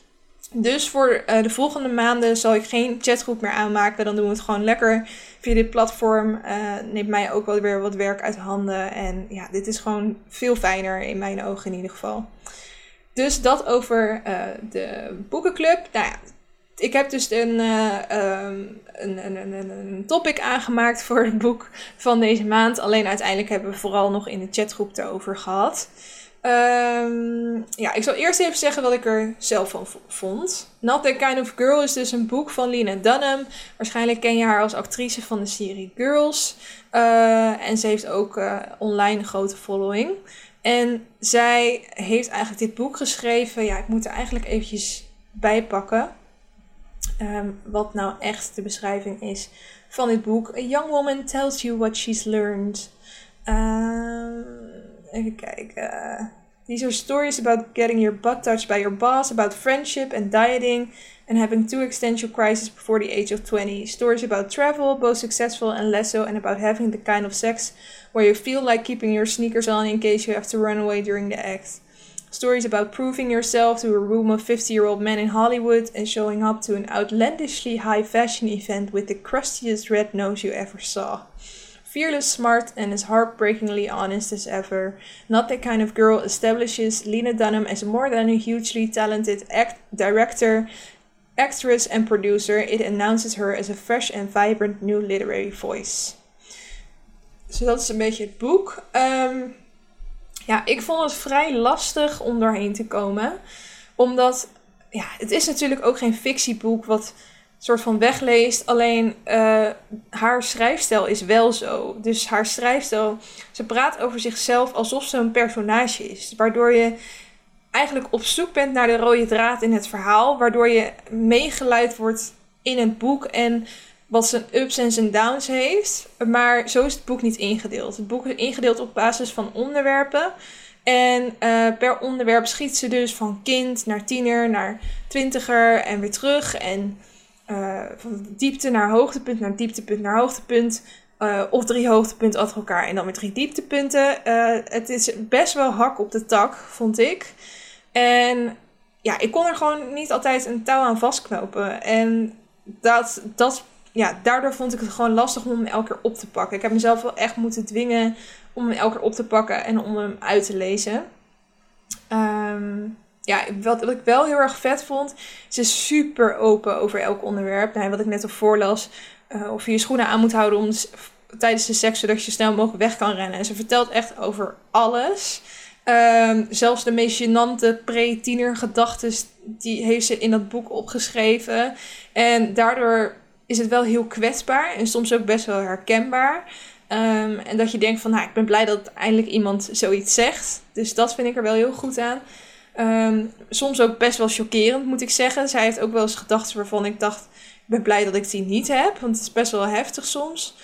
Dus voor uh, de volgende maanden zal ik geen chatgroep meer aanmaken. Dan doen we het gewoon lekker via dit platform. Uh, neemt mij ook wel weer wat werk uit handen. En ja, dit is gewoon veel fijner in mijn ogen in ieder geval. Dus dat over uh, de boekenclub. Nou ja, ik heb dus een, uh, um, een, een, een, een topic aangemaakt voor het boek van deze maand. Alleen uiteindelijk hebben we vooral nog in de chatgroep erover gehad. Um, ja, ik zal eerst even zeggen wat ik er zelf van v- vond. Not That Kind of Girl is dus een boek van Lena Dunham. Waarschijnlijk ken je haar als actrice van de serie Girls. Uh, en ze heeft ook uh, online een grote following. En zij heeft eigenlijk dit boek geschreven. Ja, ik moet er eigenlijk eventjes bij pakken. Um, wat nou echt de beschrijving is van dit boek. A young woman tells you what she's learned. Um, even kijken. These are stories about getting your butt touched by your boss, about friendship and dieting, and having two existential crises before the age of twenty. Stories about travel, both successful and less so, and about having the kind of sex where you feel like keeping your sneakers on in case you have to run away during the act. Stories about proving yourself to a room of fifty-year-old men in Hollywood and showing up to an outlandishly high fashion event with the crustiest red nose you ever saw. Fearless, smart, and as heartbreakingly honest as ever, Not That Kind of Girl establishes Lena Dunham as more than a hugely talented act, director, actress, and producer. It announces her as a fresh and vibrant new literary voice. Dus dat is een beetje het boek. Um, ja, ik vond het vrij lastig om doorheen te komen. Omdat, ja, het is natuurlijk ook geen fictieboek wat soort van wegleest. Alleen uh, haar schrijfstijl is wel zo. Dus haar schrijfstijl, ze praat over zichzelf alsof ze een personage is. Waardoor je eigenlijk op zoek bent naar de rode draad in het verhaal. Waardoor je meegeleid wordt in het boek. En wat zijn ups en zijn downs heeft. Maar zo is het boek niet ingedeeld. Het boek is ingedeeld op basis van onderwerpen. En uh, per onderwerp schiet ze dus van kind naar tiener, naar twintiger en weer terug. En uh, van diepte naar hoogtepunt, naar dieptepunt, naar hoogtepunt. Uh, of drie hoogtepunten achter elkaar en dan weer drie dieptepunten. Uh, het is best wel hak op de tak, vond ik. En ja, ik kon er gewoon niet altijd een touw aan vastknopen. En dat, dat, ja, daardoor vond ik het gewoon lastig om hem elke keer op te pakken. Ik heb mezelf wel echt moeten dwingen om hem elke keer op te pakken en om hem uit te lezen. Um, ja, wat, wat ik wel heel erg vet vond, ze is super open over elk onderwerp. Nou, wat ik net al voorlas, uh, of je je schoenen aan moet houden om de, tijdens de seks, zodat je snel mogelijk weg kan rennen. En ze vertelt echt over alles. Um, zelfs de meest gênante pre-tiener gedachten, die heeft ze in dat boek opgeschreven. En daardoor is het wel heel kwetsbaar en soms ook best wel herkenbaar. Um, en dat je denkt van, nou, ik ben blij dat eindelijk iemand zoiets zegt. Dus dat vind ik er wel heel goed aan. Um, soms ook best wel chockerend, moet ik zeggen. Zij heeft ook wel eens gedachten waarvan ik dacht, ik ben blij dat ik die niet heb. Want het is best wel heftig soms.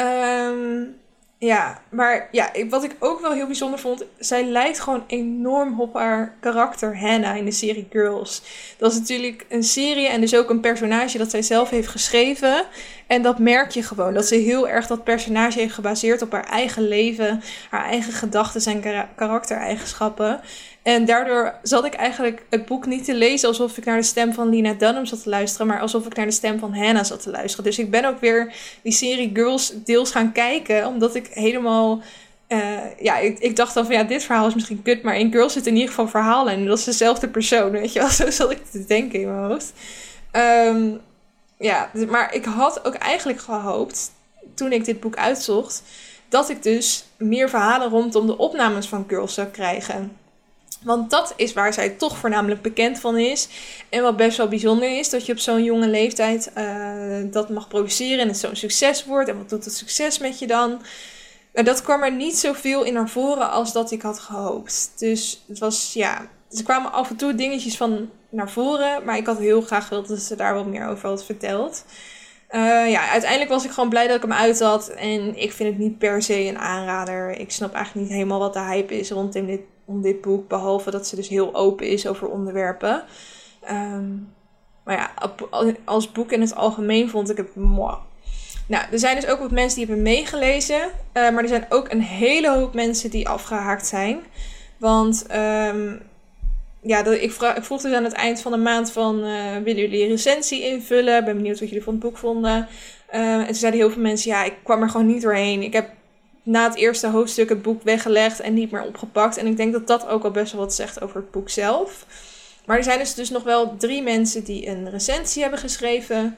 Um, ja, maar ja, wat ik ook wel heel bijzonder vond, zij lijkt gewoon enorm op haar karakter Hannah in de serie Girls. Dat is natuurlijk een serie en dus ook een personage dat zij zelf heeft geschreven. En dat merk je gewoon, dat ze heel erg dat personage heeft gebaseerd op haar eigen leven, haar eigen gedachten en kar- karaktereigenschappen. En daardoor zat ik eigenlijk het boek niet te lezen alsof ik naar de stem van Lena Dunham zat te luisteren, maar alsof ik naar de stem van Hannah zat te luisteren. Dus ik ben ook weer die serie Girls deels gaan kijken, omdat ik helemaal... Uh, ja, ik, ik dacht dan van ja, dit verhaal is misschien kut, maar in Girls zit in ieder geval verhalen en dat is dezelfde persoon, weet je wel. Zo zat ik te denken in mijn hoofd. Um, ja, maar ik had ook eigenlijk gehoopt, toen ik dit boek uitzocht, dat ik dus meer verhalen rondom de opnames van Girls zou krijgen. Want dat is waar zij toch voornamelijk bekend van is. En wat best wel bijzonder is, dat je op zo'n jonge leeftijd uh, dat mag produceren en het zo'n succes wordt. En wat doet het succes met je dan? En dat kwam er niet zoveel in naar voren als dat ik had gehoopt. Dus het was, ja, er kwamen af en toe dingetjes van naar voren. Maar ik had heel graag gewild dat ze daar wat meer over had verteld. Uh, ja, uiteindelijk was ik gewoon blij dat ik hem uit had. En ik vind het niet per se een aanrader. Ik snap eigenlijk niet helemaal wat de hype is rondom dit, om dit boek. Behalve dat ze dus heel open is over onderwerpen. Um, maar ja, als boek in het algemeen vond ik het mooi. Nou, er zijn dus ook wat mensen die hebben meegelezen. Uh, maar er zijn ook een hele hoop mensen die afgehaakt zijn. Want um, ja, dat, ik, vraag, ik vroeg dus aan het eind van de maand van... Uh, willen jullie een recensie invullen? Ik ben benieuwd wat jullie van het boek vonden. Uh, en toen zeiden heel veel mensen... ja, ik kwam er gewoon niet doorheen. Ik heb na het eerste hoofdstuk het boek weggelegd en niet meer opgepakt. En ik denk dat dat ook al best wel wat zegt over het boek zelf. Maar er zijn dus, dus nog wel drie mensen die een recensie hebben geschreven.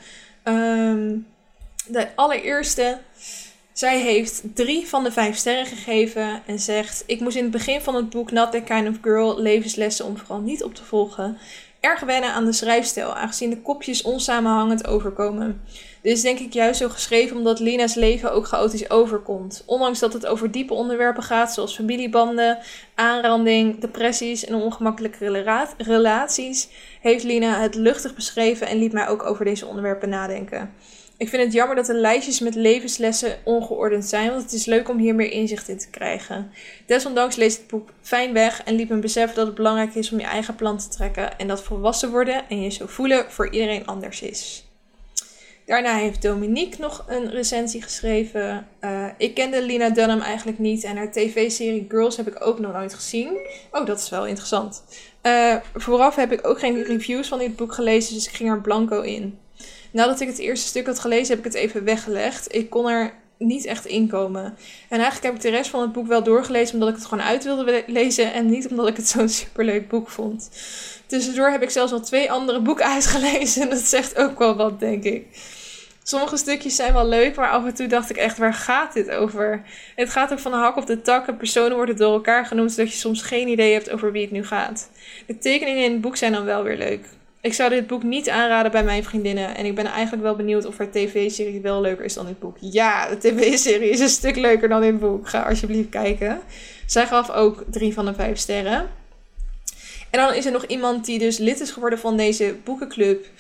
Um, de allereerste... Zij heeft drie van de vijf sterren gegeven en zegt... Ik moest in het begin van het boek Not That Kind of Girl levenslessen om vooral niet op te volgen... erg wennen aan de schrijfstijl, aangezien de kopjes onsamenhangend overkomen. Dit is denk ik juist zo geschreven omdat Lena's leven ook chaotisch overkomt. Ondanks dat het over diepe onderwerpen gaat zoals familiebanden, aanranding, depressies en ongemakkelijke rela- relaties... heeft Lena het luchtig beschreven en liet mij ook over deze onderwerpen nadenken. Ik vind het jammer dat de lijstjes met levenslessen ongeordend zijn, want het is leuk om hier meer inzicht in te krijgen. Desondanks leest het boek fijn weg en liet me beseffen dat het belangrijk is om je eigen plan te trekken en dat volwassen worden en je zo voelen voor iedereen anders is. Daarna heeft Dominique nog een recensie geschreven. Uh, ik kende Lena Dunham eigenlijk niet en haar tv-serie Girls heb ik ook nog nooit gezien. Oh, dat is wel interessant. Uh, vooraf heb ik ook geen reviews van dit boek gelezen, dus ik ging er blanco in. Nadat ik het eerste stuk had gelezen, heb ik het even weggelegd. Ik kon er niet echt in komen. En eigenlijk heb ik de rest van het boek wel doorgelezen omdat ik het gewoon uit wilde lezen en niet omdat ik het zo'n superleuk boek vond. Tussendoor heb ik zelfs al twee andere boeken uitgelezen en dat zegt ook wel wat, denk ik. Sommige stukjes zijn wel leuk, maar af en toe dacht ik echt, waar gaat dit over? Het gaat ook van de hak op de tak en personen worden door elkaar genoemd, zodat je soms geen idee hebt over wie het nu gaat. De tekeningen in het boek zijn dan wel weer leuk. Ik zou dit boek niet aanraden bij mijn vriendinnen. En ik ben eigenlijk wel benieuwd of haar tv-serie wel leuker is dan dit boek. Ja, de tv-serie is een stuk leuker dan dit boek. Ga alsjeblieft kijken. Zij gaf ook drie van de vijf sterren. En dan is er nog iemand die dus lid is geworden van deze boekenclub.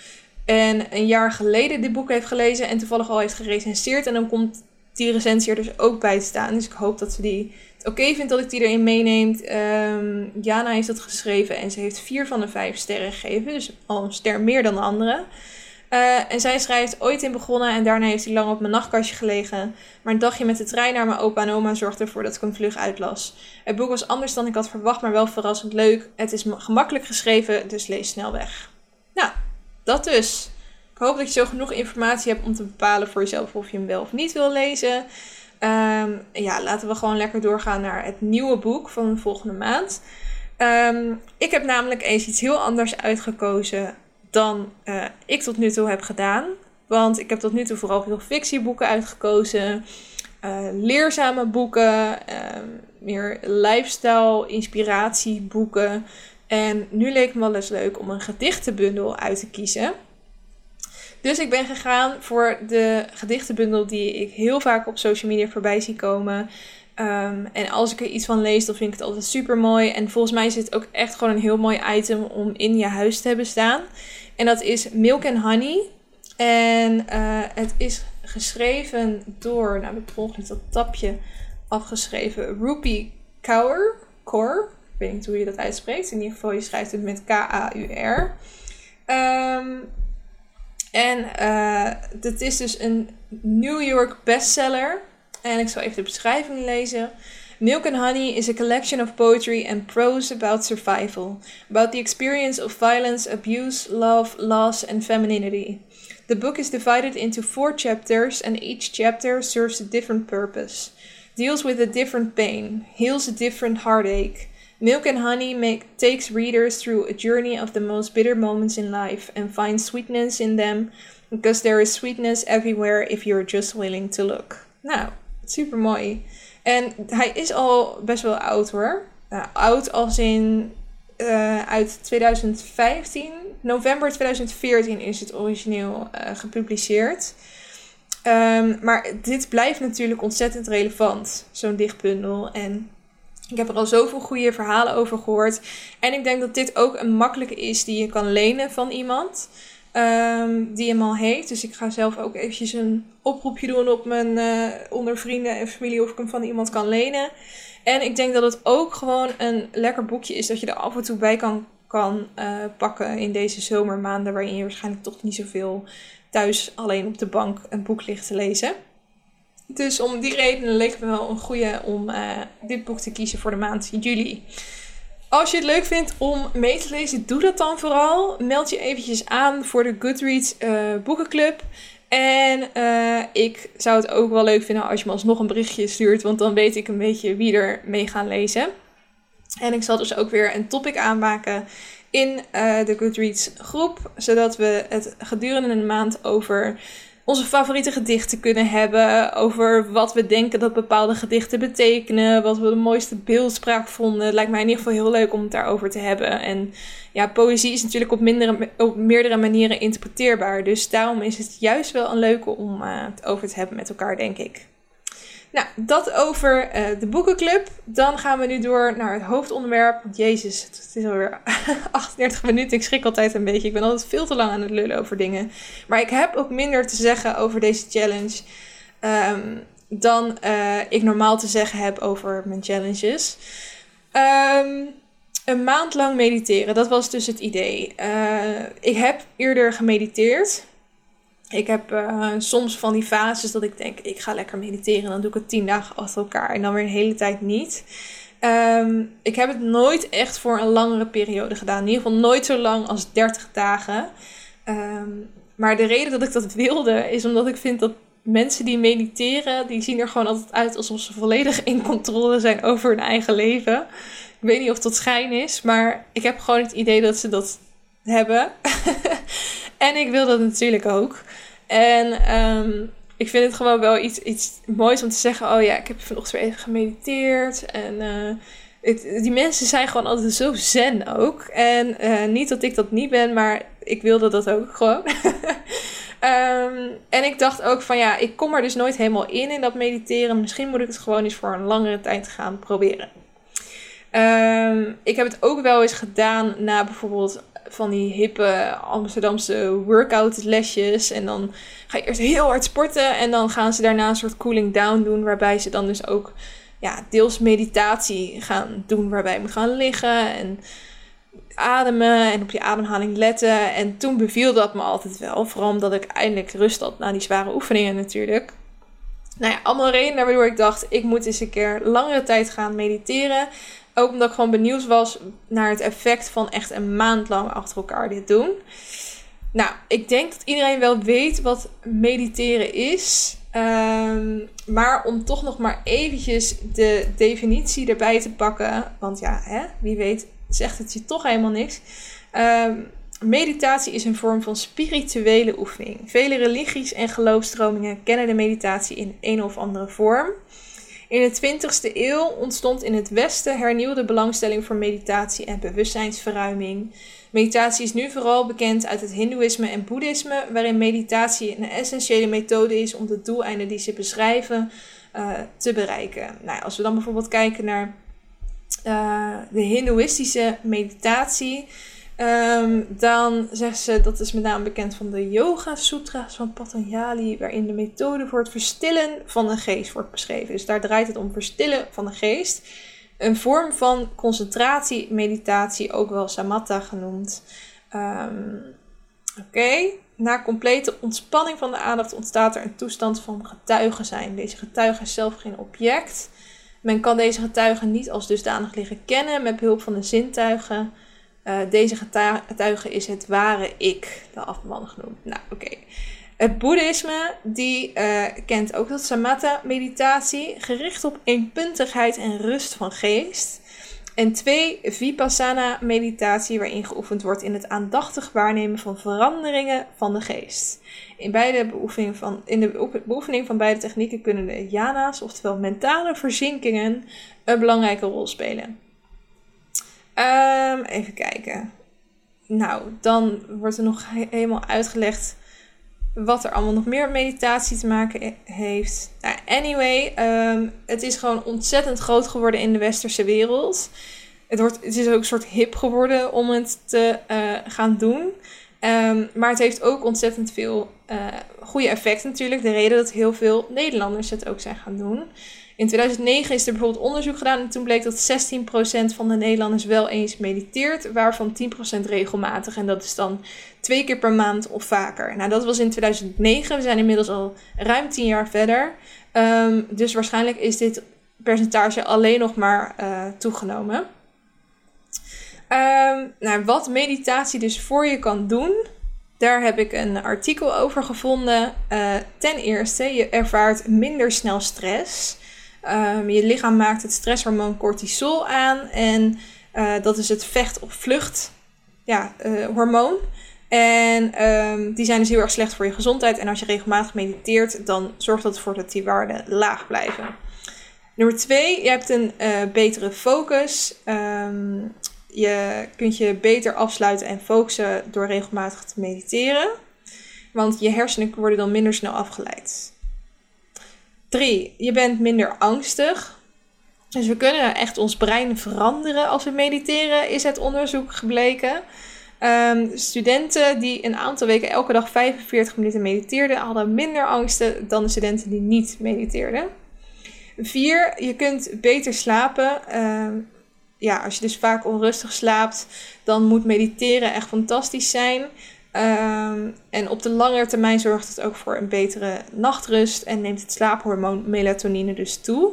En een jaar geleden dit boek heeft gelezen en toevallig al heeft gerecenseerd. En dan komt die recensie er dus ook bij te staan. Dus ik hoop dat ze die het oké vindt dat ik die erin meeneemt. Um, Jana heeft dat geschreven en ze heeft vier van de vijf sterren gegeven. Dus al een ster meer dan de andere. Uh, en zij schrijft ooit in begonnen en daarna heeft hij lang op mijn nachtkastje gelegen. Maar een dagje met de trein naar mijn opa en oma zorgde ervoor dat ik hem vlug uitlas. Het boek was anders dan ik had verwacht, maar wel verrassend leuk. Het is gemakkelijk geschreven, dus lees snel weg. Nou, dat dus. Ik hoop dat je zo genoeg informatie hebt om te bepalen voor jezelf of je hem wel of niet wil lezen. Um, ja, laten we gewoon lekker doorgaan naar het nieuwe boek van de volgende maand. Um, ik heb namelijk eens iets heel anders uitgekozen dan uh, ik tot nu toe heb gedaan. Want ik heb tot nu toe vooral veel fictieboeken uitgekozen. Uh, leerzame boeken. Uh, meer lifestyle, inspiratieboeken. En nu leek het me wel eens leuk om een gedichtenbundel uit te kiezen. Dus ik ben gegaan voor de gedichtenbundel die ik heel vaak op social media voorbij zie komen. Um, en als ik er iets van lees, dan vind ik het altijd super mooi. En volgens mij is het ook echt gewoon een heel mooi item om in je huis te hebben staan. En dat is Milk and Honey. En uh, het is geschreven door, nou heb ik per ongeluk dat tapje afgeschreven, Rupi Kaur. Kaur. Ik weet niet hoe je dat uitspreekt. In ieder geval, je schrijft het met K A U R. Um, en uh, dit is dus een New York bestseller. En ik zal even de beschrijving lezen. Milk and Honey is a collection of poetry and prose about survival. About the experience of violence, abuse, love, loss and femininity. The book is divided into four chapters and each chapter serves a different purpose. Deals with a different pain. Heals a different heartache. Milk and Honey make, takes readers through a journey of the most bitter moments in life and finds sweetness in them because there is sweetness everywhere if you're just willing to look. Nou, super mooi. En hij is al best wel oud hoor. Uh, oud als in uh, uit twintig vijftien. November twintig veertien is het origineel uh, gepubliceerd. Um, maar dit blijft natuurlijk ontzettend relevant. Zo'n dichtbundel. En ik heb er al zoveel goede verhalen over gehoord. En ik denk dat dit ook een makkelijke is die je kan lenen van iemand. Um, die hem al heeft. Dus ik ga zelf ook eventjes een oproepje doen op mijn uh, onder vrienden en familie of ik hem van iemand kan lenen. En ik denk dat het ook gewoon een lekker boekje is dat je er af en toe bij kan, kan uh, pakken in deze zomermaanden waarin je waarschijnlijk toch niet zoveel thuis alleen op de bank een boek ligt te lezen. Dus om die reden leek het me wel een goede om uh, dit boek te kiezen voor de maand juli. Als je het leuk vindt om mee te lezen, doe dat dan vooral. Meld je eventjes aan voor de Goodreads uh, boekenclub. En uh, ik zou het ook wel leuk vinden als je me alsnog een berichtje stuurt. Want dan weet ik een beetje wie er mee gaan lezen. En ik zal dus ook weer een topic aanmaken in uh, de Goodreads groep. Zodat we het gedurende een maand over onze favoriete gedichten kunnen hebben. Over wat we denken dat bepaalde gedichten betekenen. Wat we de mooiste beeldspraak vonden. Het lijkt mij in ieder geval heel leuk om het daarover te hebben. En ja, poëzie is natuurlijk op, mindere, op meerdere manieren interpreteerbaar. Dus daarom is het juist wel een leuke om uh, het over te hebben met elkaar, denk ik. Nou, dat over uh, de boekenclub. Dan gaan we nu door naar het hoofdonderwerp. Want jezus, het is alweer achtendertig minuten. Ik schrik altijd een beetje. Ik ben altijd veel te lang aan het lullen over dingen. Maar ik heb ook minder te zeggen over deze challenge um, dan uh, ik normaal te zeggen heb over mijn challenges. Um, een maand lang mediteren, dat was dus het idee. Uh, ik heb eerder gemediteerd. Ik heb uh, soms van die fases dat ik denk, ik ga lekker mediteren. En dan doe ik het tien dagen achter elkaar. En dan weer een hele tijd niet. Um, ik heb het nooit echt voor een langere periode gedaan. In ieder geval nooit zo lang als dertig dagen. Um, maar de reden dat ik dat wilde is omdat ik vind dat mensen die mediteren, die zien er gewoon altijd uit alsof ze volledig in controle zijn over hun eigen leven. Ik weet niet of dat schijn is, maar ik heb gewoon het idee dat ze dat hebben. En ik wil dat natuurlijk ook. En um, ik vind het gewoon wel iets, iets moois om te zeggen, oh ja, ik heb vanochtend weer even gemediteerd. En uh, het, die mensen zijn gewoon altijd zo zen ook. En uh, niet dat ik dat niet ben, maar ik wilde dat ook gewoon. um, en ik dacht ook van ja, ik kom er dus nooit helemaal in in dat mediteren. Misschien moet ik het gewoon eens voor een langere tijd gaan proberen. Um, ik heb het ook wel eens gedaan na bijvoorbeeld van die hippe Amsterdamse workout lesjes. En dan ga je eerst heel hard sporten. En dan gaan ze daarna een soort cooling down doen. Waarbij ze dan dus ook ja, deels meditatie gaan doen. Waarbij je moet gaan liggen en ademen en op je ademhaling letten. En toen beviel dat me altijd wel. Vooral omdat ik eindelijk rust had na die zware oefeningen natuurlijk. Nou ja, allemaal redenen waardoor ik dacht, ik moet eens een keer langere tijd gaan mediteren. Ook omdat ik gewoon benieuwd was naar het effect van echt een maand lang achter elkaar dit doen. Nou, ik denk dat iedereen wel weet wat mediteren is. Um, maar om toch nog maar eventjes de definitie erbij te pakken. Want ja, hè, wie weet zegt het je toch helemaal niks. Um, meditatie is een vorm van spirituele oefening. Vele religies en geloofstromingen kennen de meditatie in een of andere vorm. In de twintigste eeuw ontstond in het Westen hernieuwde belangstelling voor meditatie en bewustzijnsverruiming. Meditatie is nu vooral bekend uit het Hindoeïsme en Boeddhisme, waarin meditatie een essentiële methode is om de doeleinden die ze beschrijven uh, te bereiken. Nou, als we dan bijvoorbeeld kijken naar uh, de Hindoeïstische meditatie, Um, dan zeggen ze, dat is met name bekend van de Yoga Sutra's van Patanjali, waarin de methode voor het verstillen van de geest wordt beschreven. Dus daar draait het om verstillen van de geest. Een vorm van concentratie, meditatie, ook wel samatha genoemd. Um, Oké, okay. Na complete ontspanning van de aandacht ontstaat er een toestand van getuige zijn. Deze getuige is zelf geen object. Men kan deze getuige niet als dusdanig leren kennen met behulp van de zintuigen. Uh, deze getuige is het ware ik, de afman genoemd. Nou, oké. Okay. Het boeddhisme, die uh, kent ook dat samatha meditatie, gericht op eenpuntigheid en rust van geest. En twee, vipassana meditatie, waarin geoefend wordt in het aandachtig waarnemen van veranderingen van de geest. In, beide beoefening van, in de beoefening van beide technieken kunnen de jhana's, oftewel mentale verzinkingen, een belangrijke rol spelen. Um, even kijken. Nou, dan wordt er nog he- helemaal uitgelegd wat er allemaal nog meer met meditatie te maken heeft. Nou, anyway, um, het is gewoon ontzettend groot geworden in de westerse wereld. Het, wordt, het is ook een soort hip geworden om het te uh, gaan doen. Um, maar het heeft ook ontzettend veel uh, goede effecten natuurlijk. De reden dat heel veel Nederlanders het ook zijn gaan doen. In tweeduizend negen is er bijvoorbeeld onderzoek gedaan en toen bleek dat zestien procent van de Nederlanders wel eens mediteert, waarvan tien procent regelmatig. En dat is dan twee keer per maand of vaker. Nou, dat was in tweeduizend negen. We zijn inmiddels al ruim tien jaar verder. Um, dus waarschijnlijk is dit percentage alleen nog maar uh, toegenomen. Um, nou, wat meditatie dus voor je kan doen, daar heb ik een artikel over gevonden. Uh, ten eerste, je ervaart minder snel stress. Um, je lichaam maakt het stresshormoon cortisol aan. En uh, dat is het vecht- of vlucht ja, uh, hormoon. En um, die zijn dus heel erg slecht voor je gezondheid. En als je regelmatig mediteert, dan zorgt dat ervoor dat die waarden laag blijven. Nummer twee, je hebt een uh, betere focus. Um, je kunt je beter afsluiten en focussen door regelmatig te mediteren. Want je hersenen worden dan minder snel afgeleid. Drie, je bent minder angstig. Dus we kunnen echt ons brein veranderen als we mediteren, is het onderzoek gebleken. Um, studenten die een aantal weken elke dag vijfenveertig minuten mediteerden, hadden minder angsten dan de studenten die niet mediteerden. Vier, je kunt beter slapen. Um, ja, als je dus vaak onrustig slaapt, dan moet mediteren echt fantastisch zijn. Um, en op de langere termijn zorgt het ook voor een betere nachtrust en neemt het slaaphormoon melatonine dus toe.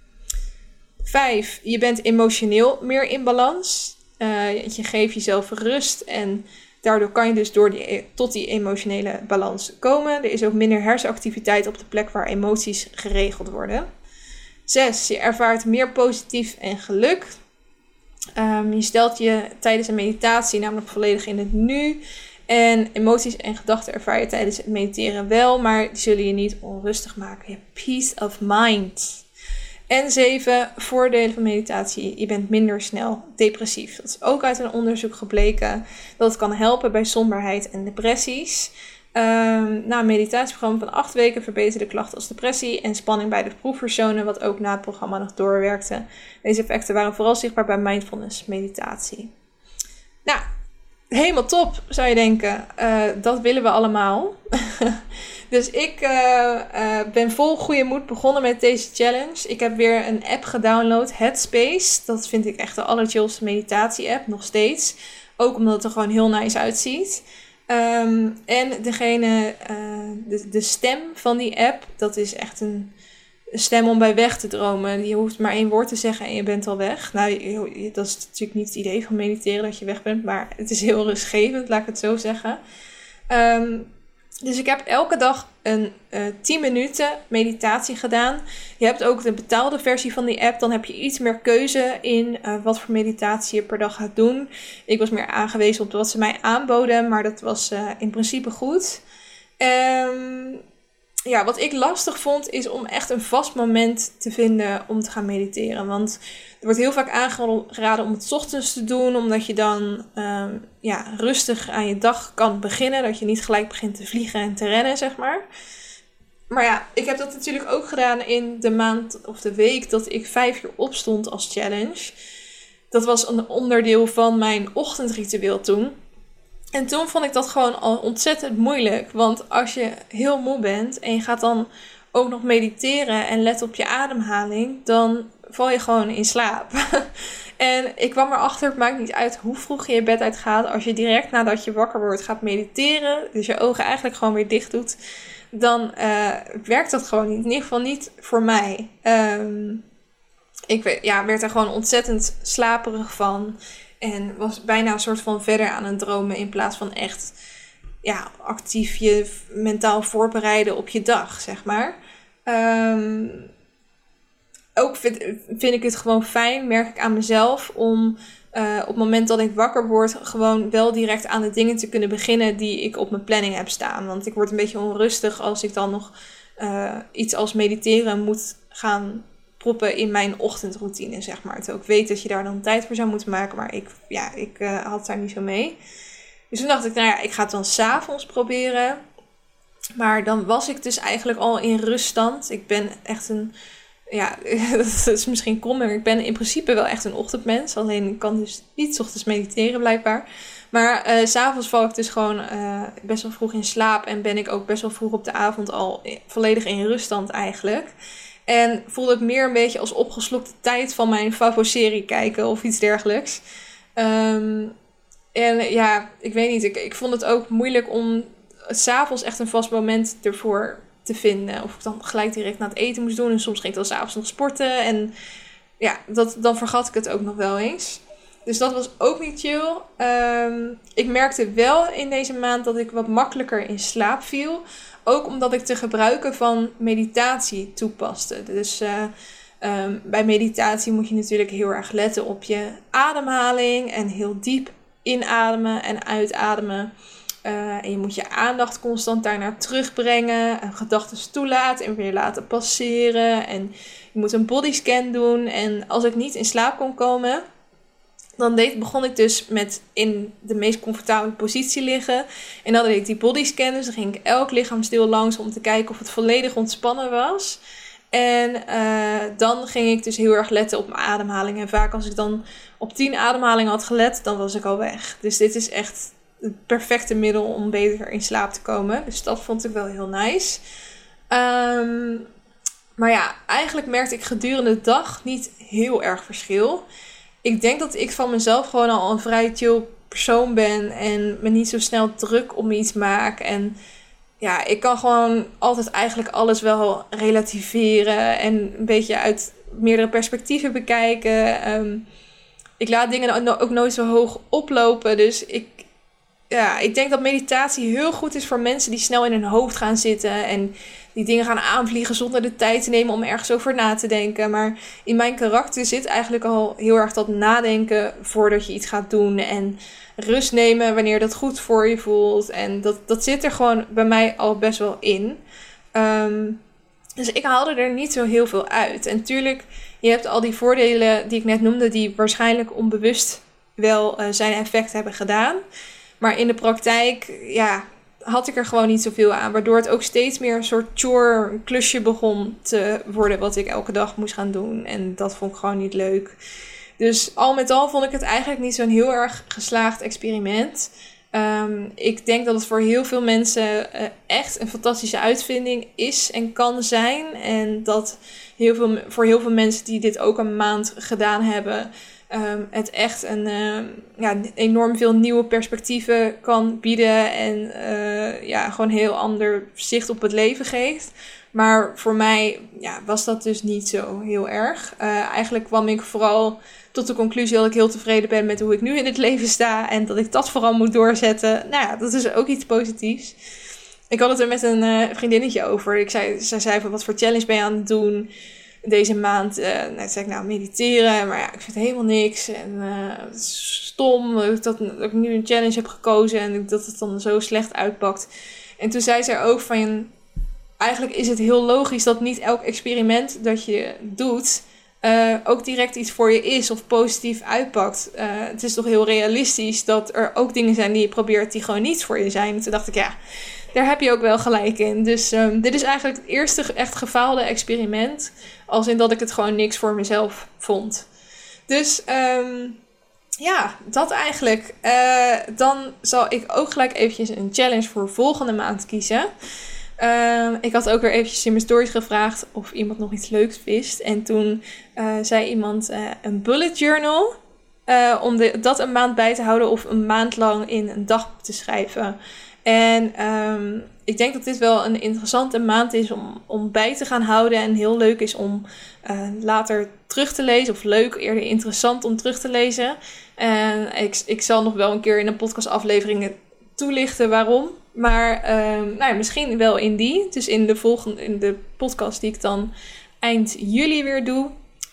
Vijf, je bent emotioneel meer in balans. Uh, je geeft jezelf rust en daardoor kan je dus door die, tot die emotionele balans komen. Er is ook minder hersenactiviteit op de plek waar emoties geregeld worden. Zes, je ervaart meer positief en geluk. Um, je stelt je tijdens een meditatie namelijk volledig in het nu. En emoties en gedachten ervaar je tijdens het mediteren wel, maar die zullen je niet onrustig maken. Je hebt peace of mind. En zeven, voordelen van meditatie. Je bent minder snel depressief. Dat is ook uit een onderzoek gebleken dat het kan helpen bij somberheid en depressies. Um, na een meditatieprogramma van acht weken verbeterde klachten als depressie en spanning bij de proefpersonen, wat ook na het programma nog doorwerkte. Deze effecten waren vooral zichtbaar bij mindfulness meditatie. Nou, helemaal top, zou je denken. Uh, dat willen we allemaal. Dus ik uh, uh, ben vol goede moed begonnen met deze challenge. Ik heb weer een app gedownload, Headspace. Dat vind ik echt de allerchillste meditatie-app, nog steeds. Ook omdat het er gewoon heel nice uitziet. Um, en degene, uh, de, de stem van die app, dat is echt een stem om bij weg te dromen. Je hoeft maar één woord te zeggen en je bent al weg. Nou, je, dat is natuurlijk niet het idee van mediteren dat je weg bent, maar het is heel rustgevend, laat ik het zo zeggen. Um, dus ik heb elke dag een uh, tien minuten meditatie gedaan. Je hebt ook de betaalde versie van die app. Dan heb je iets meer keuze in uh, wat voor meditatie je per dag gaat doen. Ik was meer aangewezen op wat ze mij aanboden, maar dat was uh, in principe goed. Um, ja, wat ik lastig vond is om echt een vast moment te vinden om te gaan mediteren. Want er wordt heel vaak aangeraden om het 's ochtends te doen, omdat je dan um, ja, rustig aan je dag kan beginnen. Dat je niet gelijk begint te vliegen en te rennen, zeg maar. Maar ja, ik heb dat natuurlijk ook gedaan in de maand of de week dat ik vijf uur opstond als challenge. Dat was een onderdeel van mijn ochtendritueel toen. En toen vond ik dat gewoon al ontzettend moeilijk. Want als je heel moe bent en je gaat dan ook nog mediteren en let op je ademhaling, dan val je gewoon in slaap. En ik kwam erachter, het maakt niet uit hoe vroeg je je bed uitgaat. Als je direct nadat je wakker wordt gaat mediteren, dus je ogen eigenlijk gewoon weer dicht doet, dan uh, werkt dat gewoon niet. In ieder geval niet voor mij. Um, ik ja, werd er gewoon ontzettend slaperig van. En was bijna een soort van verder aan het dromen in plaats van echt ja, actief je mentaal voorbereiden op je dag, zeg maar. Um, ook vind, vind ik het gewoon fijn, merk ik aan mezelf, om uh, op het moment dat ik wakker word gewoon wel direct aan de dingen te kunnen beginnen die ik op mijn planning heb staan. Want ik word een beetje onrustig als ik dan nog uh, iets als mediteren moet gaan proppen in mijn ochtendroutine, zeg maar. Terwijl ik weet dat je daar dan tijd voor zou moeten maken, maar ik, ja, ik uh, had daar niet zo mee. Dus toen dacht ik, nou ja, ik ga het dan 's avonds proberen. Maar dan was ik dus eigenlijk al in ruststand. Ik ben echt een, ja, dat is misschien kom, maar ik ben in principe wel echt een ochtendmens. Alleen ik kan dus niet 's ochtends mediteren blijkbaar. Maar uh, 's avonds val ik dus gewoon uh, best wel vroeg in slaap en ben ik ook best wel vroeg op de avond al volledig in ruststand eigenlijk. En voelde het meer een beetje als opgeslokte tijd van mijn Favo-serie kijken of iets dergelijks. Um, en ja, ik weet niet. Ik, ik vond het ook moeilijk om 's avonds echt een vast moment ervoor te vinden. Of ik dan gelijk direct na het eten moest doen. En soms ging ik dan 's avonds nog sporten. En ja, dat, dan vergat ik het ook nog wel eens. Dus dat was ook niet chill. Um, ik merkte wel in deze maand dat ik wat makkelijker in slaap viel. Ook omdat ik de gebruiken van meditatie toepaste. Dus uh, um, bij meditatie moet je natuurlijk heel erg letten op je ademhaling. En heel diep inademen en uitademen. Uh, en je moet je aandacht constant daarnaar terugbrengen. En gedachten toelaten en weer laten passeren. En je moet een bodyscan doen. En als ik niet in slaap kon komen, dan deed, begon ik dus met in de meest comfortabele positie liggen. En dan deed ik die bodyscan. Dus dan ging ik elk lichaamsdeel langs om te kijken of het volledig ontspannen was. En uh, dan ging ik dus heel erg letten op mijn ademhaling. En vaak als ik dan op tien ademhalingen had gelet, dan was ik al weg. Dus dit is echt het perfecte middel om beter in slaap te komen. Dus dat vond ik wel heel nice. Um, maar ja, eigenlijk merkte ik gedurende de dag niet heel erg verschil. Ik denk dat ik van mezelf gewoon al een vrij chill persoon ben. En me niet zo snel druk om iets maak. En ja, ik kan gewoon altijd eigenlijk alles wel relativeren. En een beetje uit meerdere perspectieven bekijken. Um, ik laat dingen ook nooit zo hoog oplopen. Dus ik, ja, ik denk dat meditatie heel goed is voor mensen die snel in hun hoofd gaan zitten. En die dingen gaan aanvliegen zonder de tijd te nemen om ergens over na te denken. Maar in mijn karakter zit eigenlijk al heel erg dat nadenken voordat je iets gaat doen. En rust nemen wanneer dat goed voor je voelt. En dat, dat zit er gewoon bij mij al best wel in. Um, dus ik haalde er niet zo heel veel uit. En tuurlijk, je hebt al die voordelen die ik net noemde, die waarschijnlijk onbewust wel uh, zijn effect hebben gedaan. Maar in de praktijk, ja, had ik er gewoon niet zoveel aan. Waardoor het ook steeds meer een soort chore, een klusje begon te worden wat ik elke dag moest gaan doen. En dat vond ik gewoon niet leuk. Dus al met al vond ik het eigenlijk niet zo'n heel erg geslaagd experiment. Um, ik denk dat het voor heel veel mensen uh, echt een fantastische uitvinding is en kan zijn. En dat heel veel, voor heel veel mensen die dit ook een maand gedaan hebben, um, het echt een, uh, ja, enorm veel nieuwe perspectieven kan bieden. En uh, ja, gewoon een heel ander zicht op het leven geeft. Maar voor mij ja, was dat dus niet zo heel erg. Uh, eigenlijk kwam ik vooral tot de conclusie dat ik heel tevreden ben met hoe ik nu in het leven sta. En dat ik dat vooral moet doorzetten. Nou ja, dat is ook iets positiefs. Ik had het er met een uh, vriendinnetje over. Ik zei, zij zei van, wat voor challenge ben je aan het doen deze maand? Uh, nou, toen zei ik, nou, mediteren. Maar ja, ik vind helemaal niks. En uh, het is stom dat ik, dat, dat ik nu een challenge heb gekozen. En dat het dan zo slecht uitpakt. En toen zei ze ook van, eigenlijk is het heel logisch dat niet elk experiment dat je doet Uh, ook direct iets voor je is of positief uitpakt. Uh, het is toch heel realistisch dat er ook dingen zijn die je probeert die gewoon niets voor je zijn. En toen dacht ik, ja, daar heb je ook wel gelijk in. Dus um, dit is eigenlijk het eerste echt gefaalde experiment. Als in dat ik het gewoon niks voor mezelf vond. Dus um, ja, dat eigenlijk. Uh, dan zal ik ook gelijk eventjes een challenge voor volgende maand kiezen. Uh, ik had ook weer eventjes in mijn stories gevraagd of iemand nog iets leuks wist. En toen uh, zei iemand uh, een bullet journal. Uh, om de, dat een maand bij te houden of een maand lang in een dagboek te schrijven. En um, ik denk dat dit wel een interessante maand is om, om bij te gaan houden. En heel leuk is om uh, later terug te lezen. Of leuk, eerder interessant om terug te lezen. En ik, ik zal nog wel een keer in een podcastaflevering toelichten waarom. Maar um, nou ja, misschien wel in die. Dus in de volgende in de podcast die ik dan eind juli weer doe.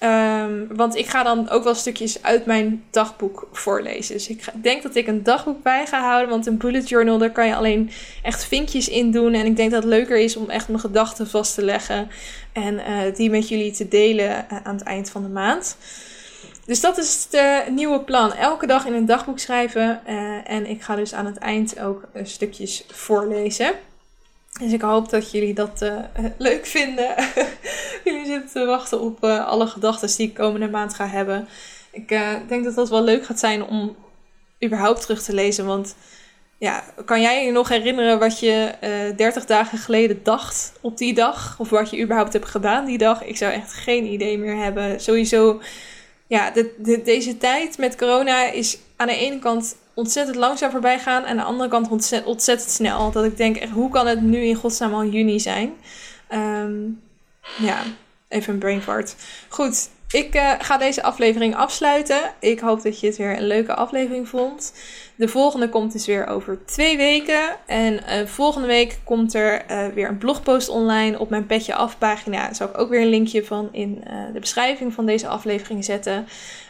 Um, want ik ga dan ook wel stukjes uit mijn dagboek voorlezen. Dus ik ga, denk dat ik een dagboek bij ga houden. Want een bullet journal, daar kan je alleen echt vinkjes in doen. En ik denk dat het leuker is om echt mijn gedachten vast te leggen. En uh, die met jullie te delen uh, aan het eind van de maand. Dus dat is het uh, nieuwe plan. Elke dag in een dagboek schrijven. Uh, en ik ga dus aan het eind ook uh, stukjes voorlezen. Dus ik hoop dat jullie dat uh, leuk vinden. Jullie zitten te wachten op uh, alle gedachten die ik komende maand ga hebben. Ik uh, denk dat dat wel leuk gaat zijn om überhaupt terug te lezen. Want ja, kan jij je nog herinneren wat je uh, dertig dagen geleden dacht op die dag? Of wat je überhaupt hebt gedaan die dag? Ik zou echt geen idee meer hebben. Sowieso, ja, de, de, deze tijd met corona is aan de ene kant ontzettend langzaam voorbij gaan. En aan de andere kant ontzettend, ontzettend snel. Dat ik denk, echt, hoe kan het nu in godsnaam al juni zijn? Um, ja, even een brain fart. Goed, ik uh, ga deze aflevering afsluiten. Ik hoop dat je het weer een leuke aflevering vond. De volgende komt dus weer over twee weken. En uh, volgende week komt er uh, weer een blogpost online op mijn Petje Af pagina. Daar zal ik ook weer een linkje van in uh, de beschrijving van deze aflevering zetten.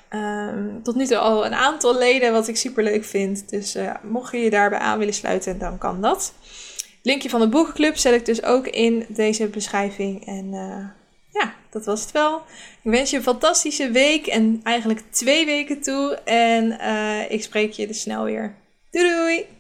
Um, tot nu toe al een aantal leden, wat ik super leuk vind. Dus uh, mocht je je daarbij aan willen sluiten, dan kan dat. Linkje van de boekenclub zet ik dus ook in deze beschrijving. En uh, ja, dat was het wel. Ik wens je een fantastische week en eigenlijk twee weken toe. En uh, ik spreek je dus snel weer. Doei doei!